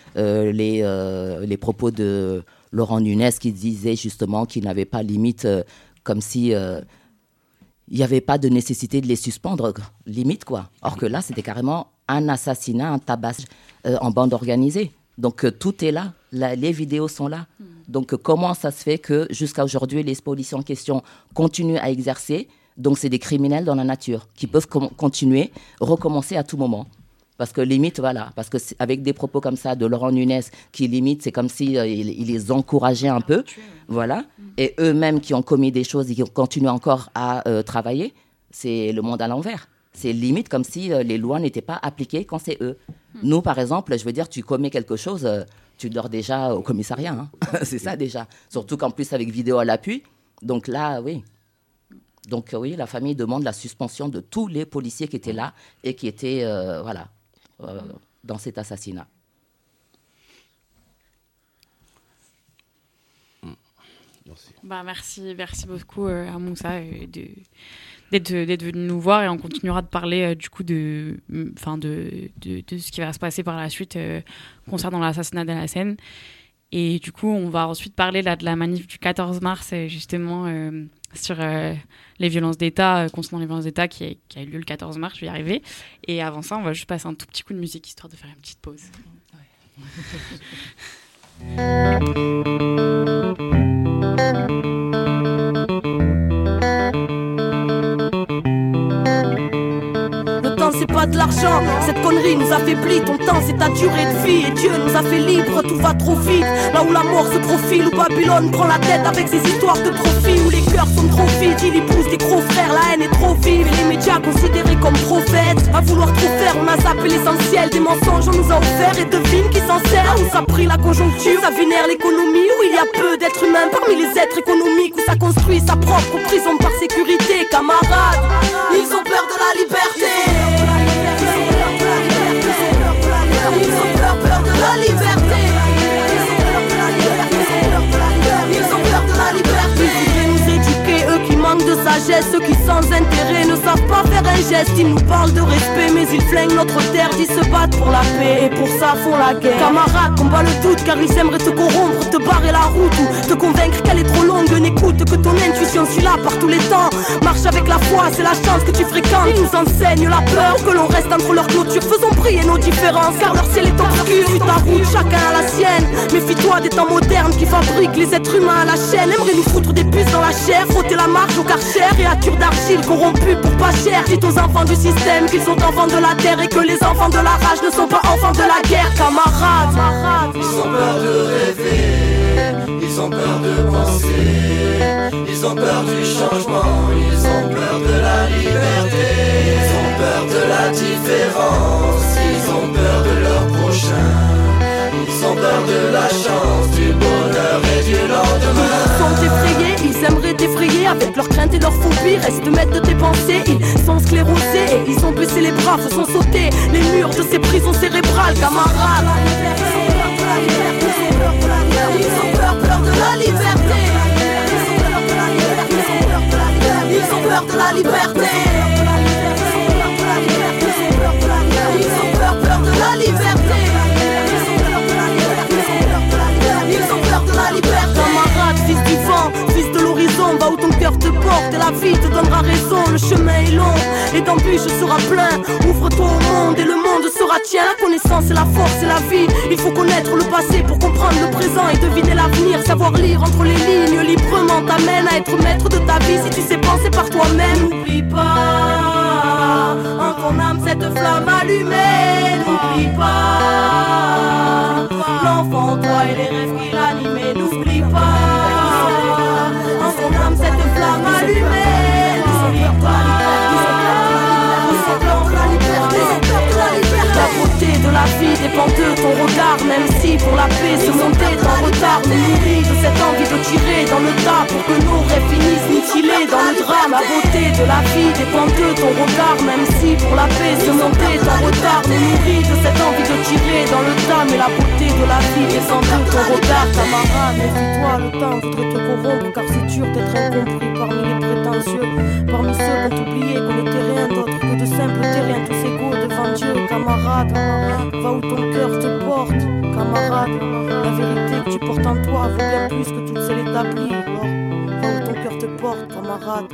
les propos de Laurent Nunez qui disait justement qu'il n'avait pas limite, comme si il n'y avait pas de nécessité de les suspendre, limite quoi. Or que là, c'était carrément un assassinat, un tabassage en bande organisée. Donc tout est là, les vidéos sont là. Donc comment ça se fait que jusqu'à aujourd'hui, les policiers en question continuent à exercer? Donc c'est des criminels dans la nature qui peuvent continuer, recommencer à tout moment. Parce que limite, voilà, parce que avec des propos comme ça de Laurent Nunez, qui limite, c'est comme si il les encourageait un peu, voilà. Et eux-mêmes qui ont commis des choses et qui continuent encore à travailler, c'est le monde à l'envers. C'est limite comme si les lois n'étaient pas appliquées quand c'est eux. Nous, par exemple, je veux dire, tu commets quelque chose, tu dors déjà au commissariat. Hein. C'est ça déjà. Surtout qu'en plus, avec vidéo à l'appui. Donc là, oui. Donc oui, la famille demande la suspension de tous les policiers qui étaient là et qui étaient, dans cet assassinat. Merci beaucoup à Moussa d'être venu nous voir, et on continuera de parler du coup de ce qui va se passer par la suite concernant l'assassinat d'El Hassen. Et du coup, on va ensuite parler de la manif du 14 mars, justement, sur les violences d'État, concernant les violences d'État qui a eu lieu le 14 mars, je vais y arriver. Et avant ça, on va juste passer un tout petit coup de musique, histoire de faire une petite pause. C'est pas de l'argent, cette connerie nous affaiblit. Ton temps c'est ta durée de vie, et Dieu nous a fait libres. Tout va trop vite, là où la mort se profile, où Babylone prend la tête avec ses histoires de profit, où les cœurs sont trop vides, il épouse des gros frères, la haine est trop vive, et les médias considérés comme prophètes. À vouloir trop faire, on a zappé l'essentiel des mensonges, on nous a offert, et devine qui s'en sert. Là où ça pris la conjoncture, ça vénère l'économie, où il y a peu d'êtres humains parmi les êtres économiques, où ça construit sa propre prison par sécurité. Camarades, ils ont peur de la liberté. Ils ont peur de la liberté. Ils ont peur de la liberté. Ils voudraient nous éduquer, eux qui manquent de sagesse, ceux qui sans intérêt ne savent pas faire un geste. Ils nous parlent de respect, mais ils flinguent notre terre, ils se battent pour la paix et pour ça font la guerre. Camarades, combat le doute car ils aimeraient te corrompre, te barrer la route ou te convaincre qu'elle est trop longue. N'écoute que ton intuition, suis là par tous les temps. Marche avec la foi, c'est la chance que tu fréquentes. Ils nous enseignent la peur, que l'on reste entre leurs clôtures. Faisons briller nos différences, car leur ciel est obscur. Suis ta route, chacun a la sienne. Méfie-toi des temps modernes qui fabriquent les êtres humains à la chaîne. Aimeraient nous foutre des puces dans la chair, frotter la marche au karcher, créatures d'argile corrompues pour pas cher. Dites aux enfants du système qu'ils sont enfants de la terre et que les enfants de la rage ne sont pas enfants de la guerre. Camarades, ils ont peur de rêver, ils ont peur de penser, ils ont peur du changement, ils ont peur de la liberté, ils ont peur de la différence, ils ont peur de leur prochain, ils ont peur de la chance, du bonheur et du lendemain. Ils sont effrayés, ils aimeraient t'effrayer avec leurs craintes et leurs phobies. Reste maître de tes pensées, ils sont sclérosés et ils ont baissé les bras, se sont sautés les murs de ces prisons cérébrales. Camarades, ils ont peur de la liberté. Ils ont peur de la liberté. Ils la vie te donnera raison. Le chemin est long et d'embûches sera plein. Ouvre-toi au monde et le monde sera tien. La connaissance c'est la force, c'est la vie. Il faut connaître le passé pour comprendre le présent et deviner l'avenir. Savoir lire entre les lignes librement t'amène à être maître de ta vie si tu sais penser par toi-même. N'oublie pas en ton âme cette flamme allumée. N'oublie pas l'enfant en toi et les rêves qui l'animaient. N'oublie pas en ton âme cette flamme allumée. N'oublie pas la liberté. La beauté de la vie dépend de ton regard. Même si pour la paix se monter en retard, nous nourrit de cette envie de tirer dans le tas pour que nos rêves finissent mutilés dans le drame. La beauté de la vie dépend de ton regard. Même si pour la paix se monter en retard, nous nourrit de cette envie de tirer dans le tas. Mais la beauté de la vie dépend de ton regard. Camarade, méfie-toi, le temps voudrait te corrompre, car c'est dur d'être incompris parmi les prétentieux, parmi ceux qui ont oublié qu'on n'était rien d'autre que de simples terriens, tous égaux devant Dieu. Camarade, va où ton cœur te porte. Camarade, la vérité que tu portes en toi vaut bien plus que toutes celles établies. Alors, va où ton cœur te porte, camarade.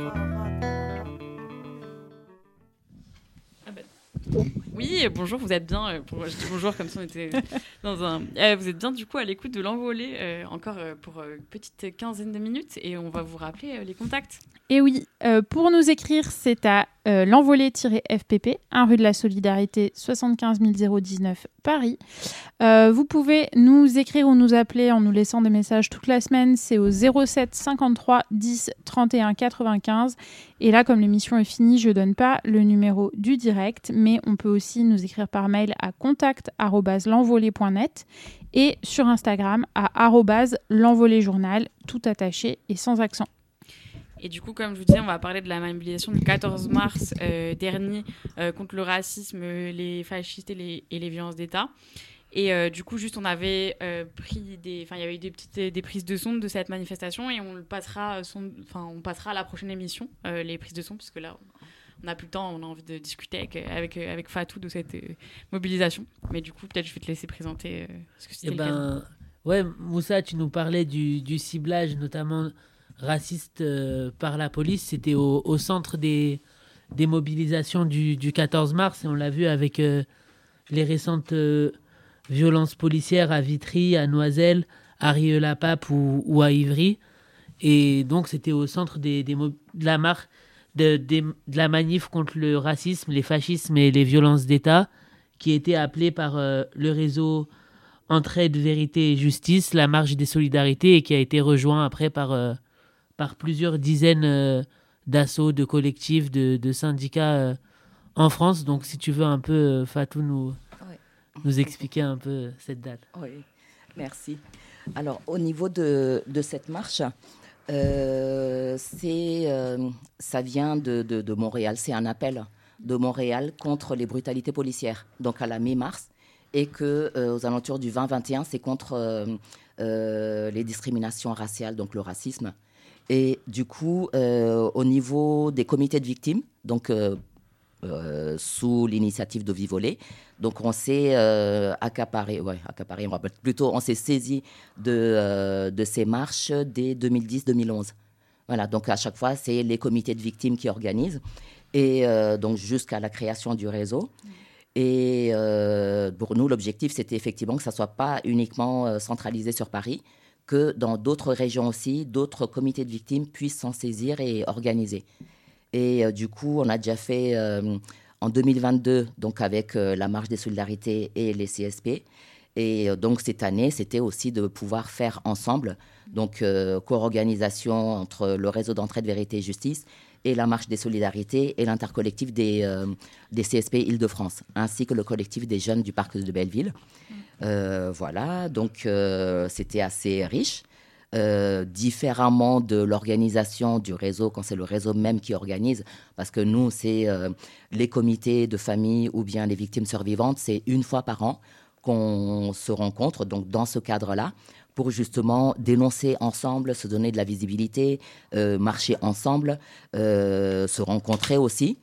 Oui, bonjour, vous êtes bien. Je dis bonjour comme si on était dans un. Vous êtes bien du coup à l'écoute de l'envolée, encore pour une petite quinzaine de minutes, et on va vous rappeler les contacts. Et oui, pour nous écrire, c'est à l'envolée-FPP, 1 rue de la Solidarité, 75 019 Paris. Vous pouvez nous écrire ou nous appeler en nous laissant des messages toute la semaine. C'est au 07 53 10 31 95. Et là, comme l'émission est finie, je ne donne pas le numéro du direct, mais on peut aussi nous écrire par mail à contact@l'envolée.net et sur Instagram à @l'envoléjournal, tout attaché et sans accent. Et du coup, comme je vous disais, on va parler de la mobilisation du 14 mars dernier contre le racisme, les fascistes et les violences d'État. Et du coup, juste, on avait il y avait eu des prises de son de cette manifestation, et on passera à la prochaine émission, les prises de son, puisque là, on n'a plus le temps, on a envie de discuter avec Fatou de cette mobilisation. Mais du coup, peut-être je vais te laisser présenter ce que c'était. Ouais, Moussa, tu nous parlais du ciblage, notamment raciste par la police. C'était au centre des mobilisations du 14 mars, et on l'a vu avec les récentes violences policières à Vitry, à Noiselle, à Rieux-la-Pape ou à Ivry. Et donc c'était au centre de la manif contre le racisme, les fascismes et les violences d'État, qui était appelée par le réseau Entraide, Vérité et Justice, la marche des solidarités, et qui a été rejoint après par plusieurs dizaines d'assauts, de collectifs, de syndicats en France. Donc si tu veux un peu, Fatou, nous expliquer un peu cette date. Oui, merci. Alors au niveau de cette marche, ça vient de Montréal. C'est un appel de Montréal contre les brutalités policières, donc à la mi-mars, et qu'aux alentours du 20-21, c'est contre les discriminations raciales, donc le racisme. Et du coup, au niveau des comités de victimes, donc sous l'initiative de Vivolé, donc on s'est on s'est saisi de ces marches dès 2010-2011. Voilà, donc à chaque fois, c'est les comités de victimes qui organisent, et donc jusqu'à la création du réseau. Et pour nous, l'objectif, c'était effectivement que ça ne soit pas uniquement centralisé sur Paris, que dans d'autres régions aussi, d'autres comités de victimes puissent s'en saisir et organiser. Et du coup, on a déjà fait en 2022, donc avec la Marche des Solidarités et les CSP. Et donc cette année, c'était aussi de pouvoir faire ensemble, donc co-organisation entre le réseau d'entraide, vérité et justice et la Marche des Solidarités et l'intercollectif des CSP Île-de-France, ainsi que le collectif des jeunes du parc de Belleville. Voilà, donc c'était assez riche. Différemment de l'organisation du réseau, quand c'est le réseau même qui organise, parce que nous, c'est les comités de famille ou bien les victimes survivantes, c'est une fois par an qu'on se rencontre, donc dans ce cadre-là, pour justement dénoncer ensemble, se donner de la visibilité, marcher ensemble, se rencontrer aussi.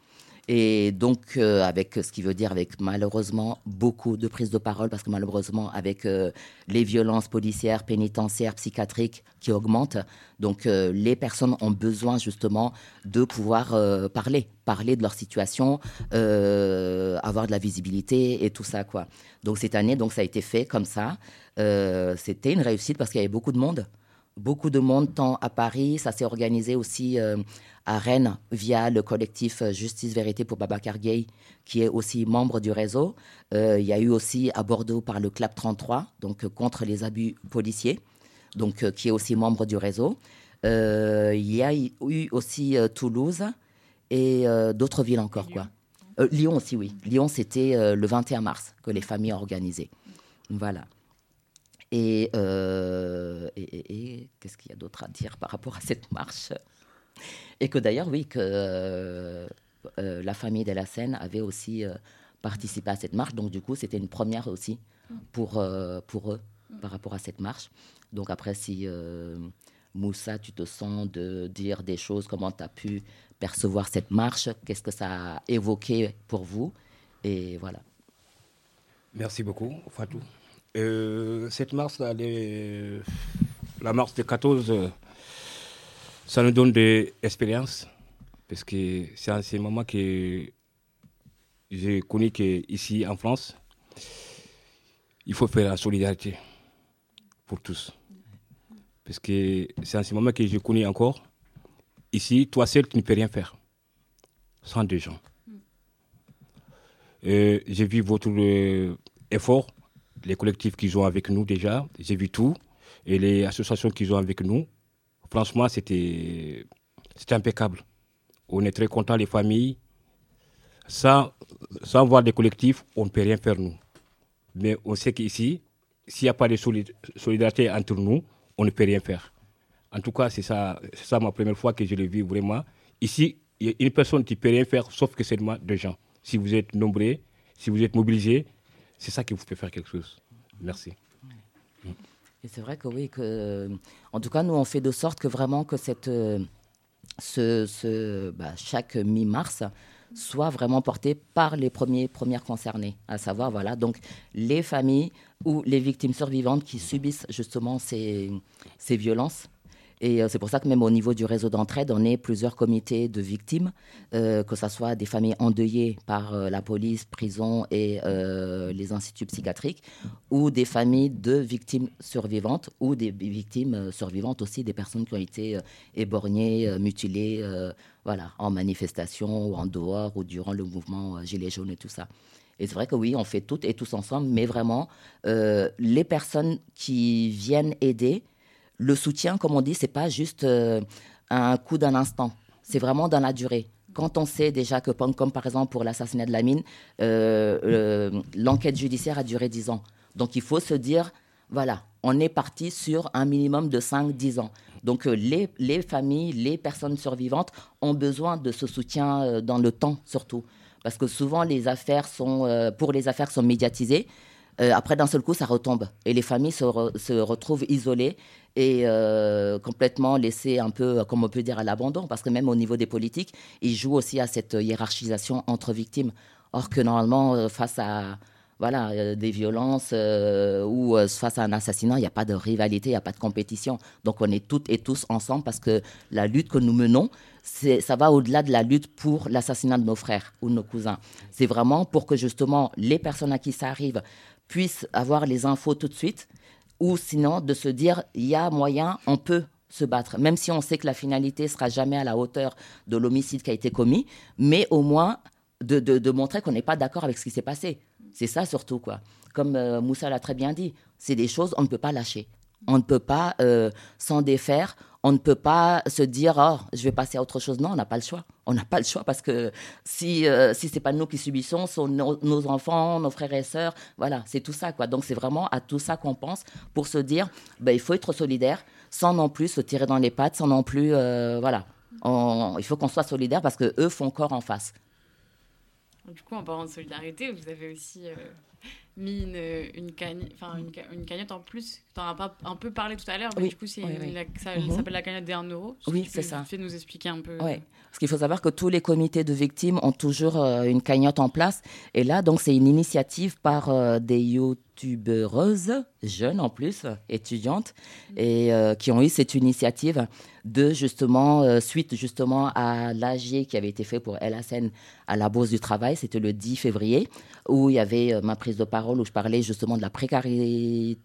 Et donc, avec ce qui veut dire avec malheureusement beaucoup de prises de parole, parce que malheureusement, avec les violences policières, pénitentiaires, psychiatriques qui augmentent, donc les personnes ont besoin justement de pouvoir parler de leur situation, avoir de la visibilité et tout ça, quoi. Donc cette année, donc, ça a été fait comme ça. C'était une réussite parce qu'il y avait beaucoup de monde. Beaucoup de monde, tant à Paris, ça s'est organisé aussi à Rennes via le collectif Justice Vérité pour Babacar Gaye, qui est aussi membre du réseau. Il y a eu aussi à Bordeaux par le CLAP 33, donc contre les abus policiers, donc qui est aussi membre du réseau. Il y a eu aussi Toulouse et d'autres villes encore, quoi. Lyon aussi, oui. Lyon, c'était le 21 mars que les familles ont organisé. Voilà. Et qu'est-ce qu'il y a d'autre à dire par rapport à cette marche? Et que d'ailleurs, oui, que la famille de la Seine avait aussi participé à cette marche. Donc, du coup, c'était une première aussi pour eux par rapport à cette marche. Donc, après, si Moussa, tu te sens de dire des choses, comment tu as pu percevoir cette marche? Qu'est-ce que ça a évoqué pour vous? Et voilà. Merci beaucoup, Fatou. Cette marche, la marche de 14, ça nous donne de l'expérience, parce que c'est à ce moment que j'ai connu qu'ici en France, il faut faire la solidarité pour tous. Parce que c'est à ce moment que j'ai connu encore, ici, toi seul, tu ne peux rien faire sans des gens. J'ai vu votre effort, les collectifs qui sont avec nous déjà, j'ai vu tout, et les associations qui sont avec nous. Franchement, c'était impeccable. On est très contents, les familles. Sans voir des collectifs, on ne peut rien faire, nous. Mais on sait qu'ici, s'il n'y a pas de solidarité entre nous, on ne peut rien faire. En tout cas, c'est ça ma première fois que je l'ai vu vraiment. Ici, il y a une personne qui ne peut rien faire, sauf que seulement deux gens. Si vous êtes nombreux, si vous êtes mobilisés, c'est ça qui vous fait faire quelque chose. Merci. Et c'est vrai que oui, en tout cas, nous, on fait de sorte que vraiment que chaque mi-mars soit vraiment porté par les premières concernées, à savoir, voilà, donc les familles ou les victimes survivantes qui subissent justement ces violences. Et c'est pour ça que même au niveau du réseau d'entraide, on est plusieurs comités de victimes, que ce soit des familles endeuillées par la police, prison et les instituts psychiatriques, ou des familles de victimes survivantes, ou des victimes survivantes aussi, des personnes qui ont été éborgnées, mutilées, voilà, en manifestation ou en dehors ou durant le mouvement Gilets jaunes et tout ça. Et c'est vrai que oui, on fait toutes et tous ensemble, mais vraiment, les personnes qui viennent aider, le soutien, comme on dit, c'est pas juste un coup d'un instant. C'est vraiment dans la durée. Quand on sait déjà que, comme par exemple pour l'assassinat de Lamine, l'enquête judiciaire a duré 10 ans. Donc il faut se dire, voilà, on est parti sur un minimum de 5-10 ans. Donc les familles, les personnes survivantes ont besoin de ce soutien dans le temps surtout. Parce que souvent les affaires sont médiatisées. Après, d'un seul coup, ça retombe. Et les familles se retrouvent isolées et complètement laissées un peu, comme on peut dire, à l'abandon. Parce que même au niveau des politiques, ils jouent aussi à cette hiérarchisation entre victimes. Or que normalement, face à des violences ou face à un assassinat, il n'y a pas de rivalité, il n'y a pas de compétition. Donc on est toutes et tous ensemble parce que la lutte que nous menons, ça va au-delà de la lutte pour l'assassinat de nos frères ou de nos cousins. C'est vraiment pour que justement les personnes à qui ça arrive puissent avoir les infos tout de suite, ou sinon de se dire, il y a moyen, on peut se battre, même si on sait que la finalité ne sera jamais à la hauteur de l'homicide qui a été commis, mais au moins de montrer qu'on n'est pas d'accord avec ce qui s'est passé. C'est ça surtout, quoi. Comme Moussa l'a très bien dit, c'est des choses, on ne peut pas lâcher. On ne peut pas s'en défaire. On ne peut pas se dire, oh, je vais passer à autre chose. Non, on n'a pas le choix. On n'a pas le choix parce que si ce n'est pas nous qui subissons, ce sont nos enfants, nos frères et sœurs. Voilà, c'est tout ça, quoi. Donc, c'est vraiment à tout ça qu'on pense pour se dire, il faut être solidaire sans non plus se tirer dans les pattes, sans non plus... il faut qu'on soit solidaire parce qu'eux font corps en face. Du coup, en parlant de solidarité, vous avez aussi mis une cagnotte en plus. Tu en as pas un peu parlé tout à l'heure, mais du coup, ça s'appelle la cagnotte des 1 euro. Oui, c'est ça. Tu peux nous expliquer un peu. Oui, parce qu'il faut savoir que tous les comités de victimes ont toujours une cagnotte en place. Et là, donc, c'est une initiative par des youtubeuses, jeunes en plus, étudiantes, et qui ont eu cette initiative de justement, suite justement à l'AG qui avait été fait pour El Hassen à la Bourse du Travail, c'était le 10 février, où il y avait ma prise de parole, où je parlais justement de la précarité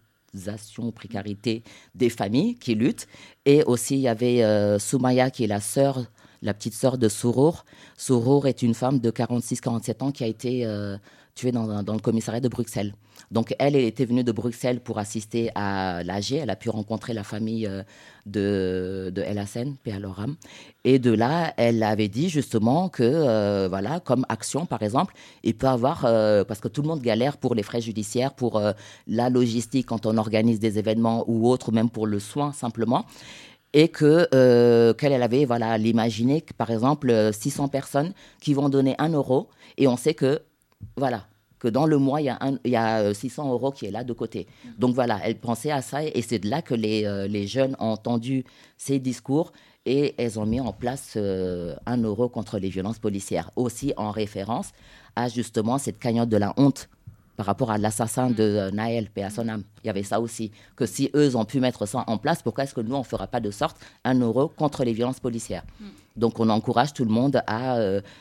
des familles qui luttent. Et aussi, il y avait Soumaya, qui est la petite sœur de Sourour. Sourour est une femme de 46-47 ans qui a été tuée dans le commissariat de Bruxelles. Donc, elle était venue de Bruxelles pour assister à l'AG. Elle a pu rencontrer la famille de El Hassen, paix à leur âme. Et de là, elle avait dit justement que, voilà, comme action, par exemple, il peut avoir, parce que tout le monde galère pour les frais judiciaires, pour la logistique quand on organise des événements ou autre, même pour le soin simplement. Et qu'elle avait l'imaginer que, par exemple, 600 personnes qui vont donner 1 euro. Et on sait que, voilà, que dans le mois, il y a 600 euros qui est là de côté. Donc voilà, elle pensait à ça et c'est de là que les jeunes ont entendu ces discours et elles ont mis en place 1 euro contre les violences policières. Aussi en référence à justement cette cagnotte de la honte par rapport à l'assassin de Naël, paix à son âme. Il y avait ça aussi, que si eux ont pu mettre ça en place, pourquoi est-ce que nous, on ne fera pas de sorte 1 euro contre les violences policières? Donc on encourage tout le monde à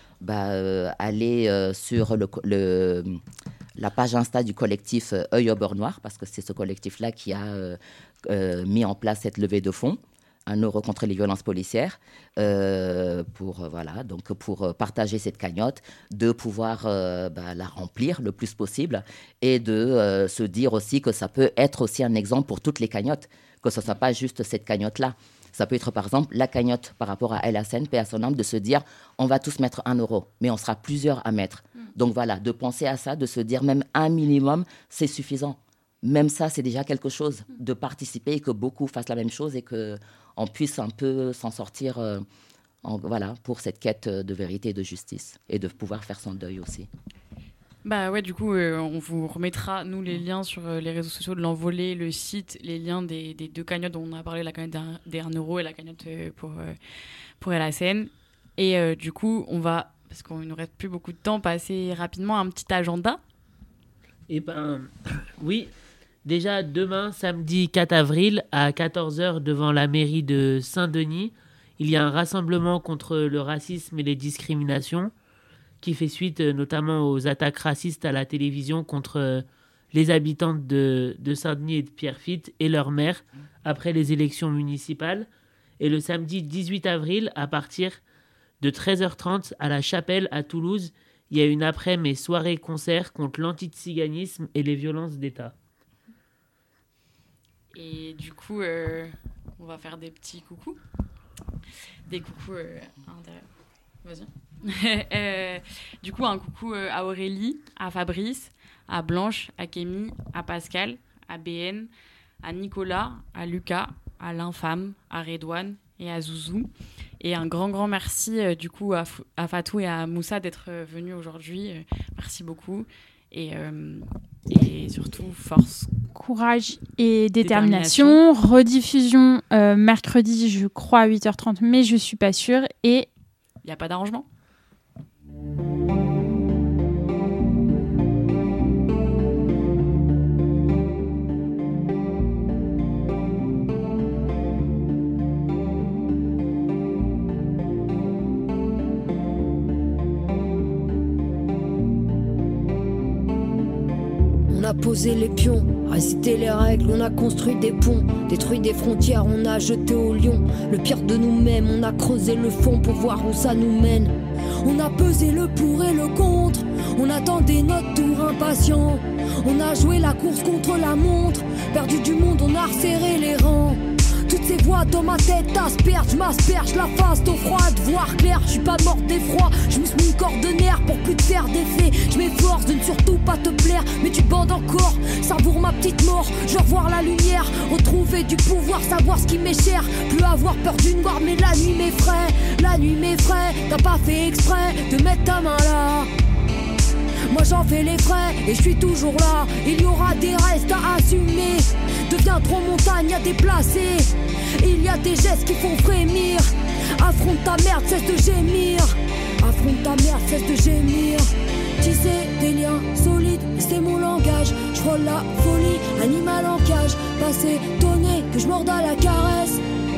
aller sur la page Insta du collectif Œil au beurre noir, parce que c'est ce collectif-là qui a mis en place cette levée de fonds, 1 euro contre les violences policières, pour partager cette cagnotte, de pouvoir la remplir le plus possible et de se dire aussi que ça peut être aussi un exemple pour toutes les cagnottes, que ce ne soit pas juste cette cagnotte-là. Ça peut être, par exemple, la cagnotte par rapport à El Hassen, paix à son âme, de se dire on va tous mettre 1 euro, mais on sera plusieurs à mettre. Donc voilà, de penser à ça, de se dire même un minimum, c'est suffisant. Même ça, c'est déjà quelque chose, de participer et que beaucoup fassent la même chose et qu'on puisse un peu s'en sortir pour cette quête de vérité et de justice et de pouvoir faire son deuil aussi. Bah ouais, du coup, on vous remettra, nous, les liens sur les réseaux sociaux de l'Envolée, le site, les liens des 2 cagnottes dont on a parlé, la cagnotte des 1 euro et la cagnotte pour El Hassen. Et du coup, on va, parce qu'il ne nous reste plus beaucoup de temps, passer rapidement à un petit agenda. Eh ben, oui. Déjà, demain, samedi 4 avril, à 14h, devant la mairie de Saint-Denis, il y a un rassemblement contre le racisme et les discriminations, qui fait suite notamment aux attaques racistes à la télévision contre les habitantes de Saint-Denis et de Pierrefitte et leur maire après les élections municipales. Et le samedi 18 avril, à partir de 13h30 à la Chapelle à Toulouse, il y a une après-midi soirée-concert contre l'antiziganisme et les violences d'État. Et du coup, on va faire des petits coucous. Des coucous à l'intérieur. Vas-y. Du coup, un coucou à Aurélie, à Fabrice, à Blanche, à Kémy, à Pascal, à BN, à Nicolas, à Lucas, à l'Infâme, à Redouane et à Zouzou. Et un grand merci du coup à Fatou et à Moussa d'être venus aujourd'hui. Merci beaucoup. Et surtout, force. Courage et détermination. Rediffusion mercredi, je crois, à 8h30, mais je ne suis pas sûre. Et il n'y a pas d'arrangement ? On a posé les pions, récité les règles, on a construit des ponts, détruit des frontières, on a jeté au lion le pire de nous-mêmes, on a creusé le fond pour voir où ça nous mène. On a pesé le pour et le contre, on attendait notre tour impatient. On a joué la course contre la montre, perdu du monde, on a resserré les rangs. Toutes ces voix dans ma tête aspergent, m'aspergent la face d'eau froide, voir clair, je suis pas morte d'effroi. Je me suis mis une corde de nerfs pour plus te faire d'effet. Je m'efforce de ne surtout pas te plaire, mais tu bandes encore, savoure ma petite mort. Je veux revoir la lumière, retrouver du pouvoir, savoir ce qui m'est cher. Plus avoir peur du noir, mais la nuit m'effraie. La nuit m'effraie, t'as pas fait exprès de mettre ta main là. Moi j'en fais les frais et je suis toujours là. Il y aura des restes à assumer. Deviens trop montagne à déplacer. Il y a des gestes qui font frémir. Affronte ta merde, cesse de gémir. Affronte ta merde, cesse de gémir. Tisser des liens solides, c'est mon langage. Je frôle la folie, animal en cage. Pas s'étonner que je morde à la caresse.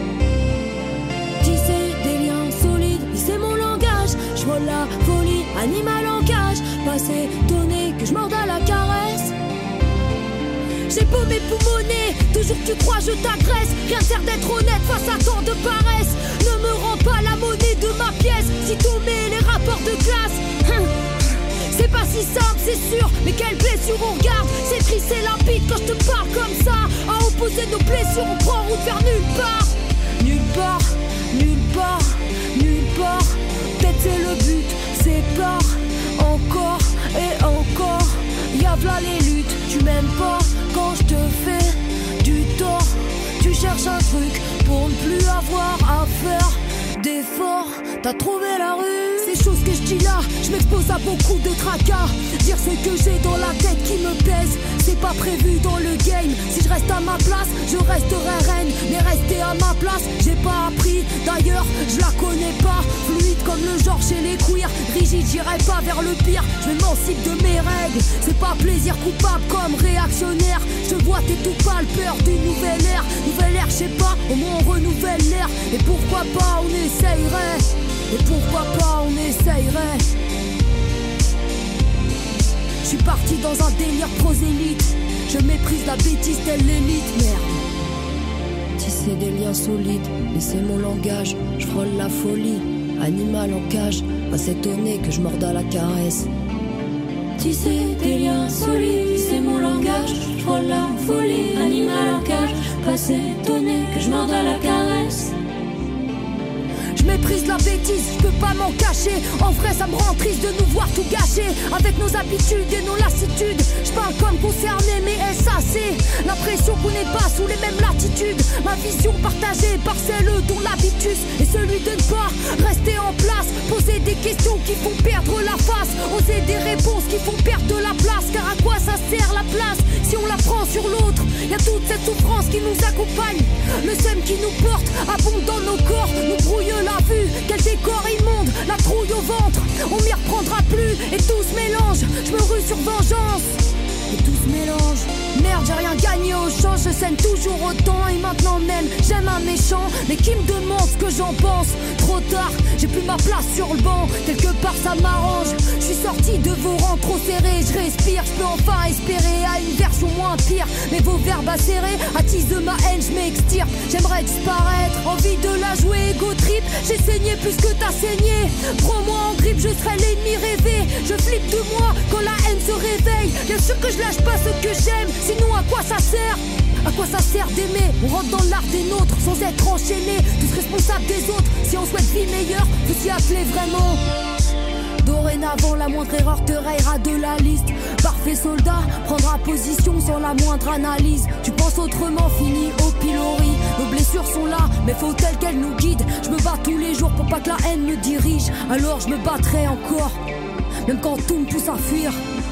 Tisser des liens solides, c'est mon langage. Je frôle la folie, animal en cage. Pas s'étonner que je morde à la caresse. J'ai beau m'époumoner, toujours que tu crois je t'agresse. Rien ne sert d'être honnête face à tant de paresse. Ne me rends pas la monnaie de ma pièce. Si tu mets les rapports de classe, c'est pas si simple c'est sûr. Mais quelle blessure on regarde. C'est triste et limpide quand je te parle comme ça. À opposer nos blessures on prend route vers nulle part. Nulle part, nulle part, nulle part. Peut-être c'est le but, c'est pas encore et encore. Y'a v'là les luttes, tu m'aimes pas quand je te fais du tort. Tu cherches un truc pour ne plus avoir à faire d'efforts. T'as trouvé la rue. Ces choses que je dis là, je m'expose à beaucoup de tracas. Dire ce que j'ai dans la tête qui me pèse, c'est pas prévu dans le game. Si je reste à ma place, je resterai reine. Mais rester à ma place, j'ai pas appris. D'ailleurs, je la connais pas. Fluide comme le genre chez les queers. Rigide, j'irai pas vers le pire. Je m'émancipe de mes règles. C'est pas plaisir coupable comme réactionnaire. Je vois t'es tout pâle, peur d'une nouvelle ère. Nouvelle ère, je sais pas, au moins on renouvelle l'air. Et pourquoi pas on essayerait. Et pourquoi pas on essayerait. Je suis parti dans un délire prosélyte. Je méprise la bêtise telle l'élite, merde. Tisser des liens solides, mais c'est mon langage. Je frôle la folie, animal en cage. Pas s'étonner que je morde à la caresse. Tisser des liens solides, c'est mon langage. Je frôle la folie, animal en cage. Pas s'étonner que je morde à la caresse. Je méprise la bêtise, je peux pas m'en cacher. En vrai ça me rend triste de nous voir tout gâcher. Avec nos habitudes et nos lassitudes. Je parle comme concerné mais SAC. L'impression qu'on n'est pas sous les mêmes latitudes. Ma vision partagée par celle dont l'habitus est celui de ne pas rester en place. Poser des questions qui font perdre la face. Oser des réponses qui font perdre de la place. Car à quoi ça sert la place si on la prend sur l'autre? Y'a toute cette souffrance qui nous accompagne. Le sème qui nous porte abonde dans nos corps. Nous brouille la vue, quel décor immonde. La trouille au ventre, on m'y reprendra plus. Et tout se mélange, je me rue sur vengeance. Et tout se mélange. Merde, j'ai rien gagné au champ. Je saigne toujours autant et maintenant même j'aime un méchant. Mais qui me demande ce que j'en pense? Trop tard, j'ai plus ma place sur le banc. Quelque part ça m'arrange. Je suis sorti de vos rangs trop serrés. Je respire, je peux enfin espérer à une version moins pire. Mais vos verbes acérés attisent de ma haine, je m'extirpe. J'aimerais disparaître, envie de la jouer ego trip. J'ai saigné plus que t'as saigné. Prends-moi en grippe, je serai l'ennemi rêvé. Je flippe de moi quand la haine se réveille. Bien sûr que je lâche pas ce que j'aime. Sinon à quoi ça sert? À quoi ça sert d'aimer? On rentre dans l'art des nôtres sans être enchaîné. Tous responsables des autres. Si on souhaite vie meilleure, faut s'y atteler vraiment. Dorénavant la moindre erreur te rayera de la liste. Parfait soldat, prendra position sans la moindre analyse. Tu penses autrement, fini au pilori. Nos blessures sont là, mais faut-elle qu'elles nous guident? Je me bats tous les jours pour pas que la haine me dirige. Alors je me battrai encore, même quand tout me pousse à fuir.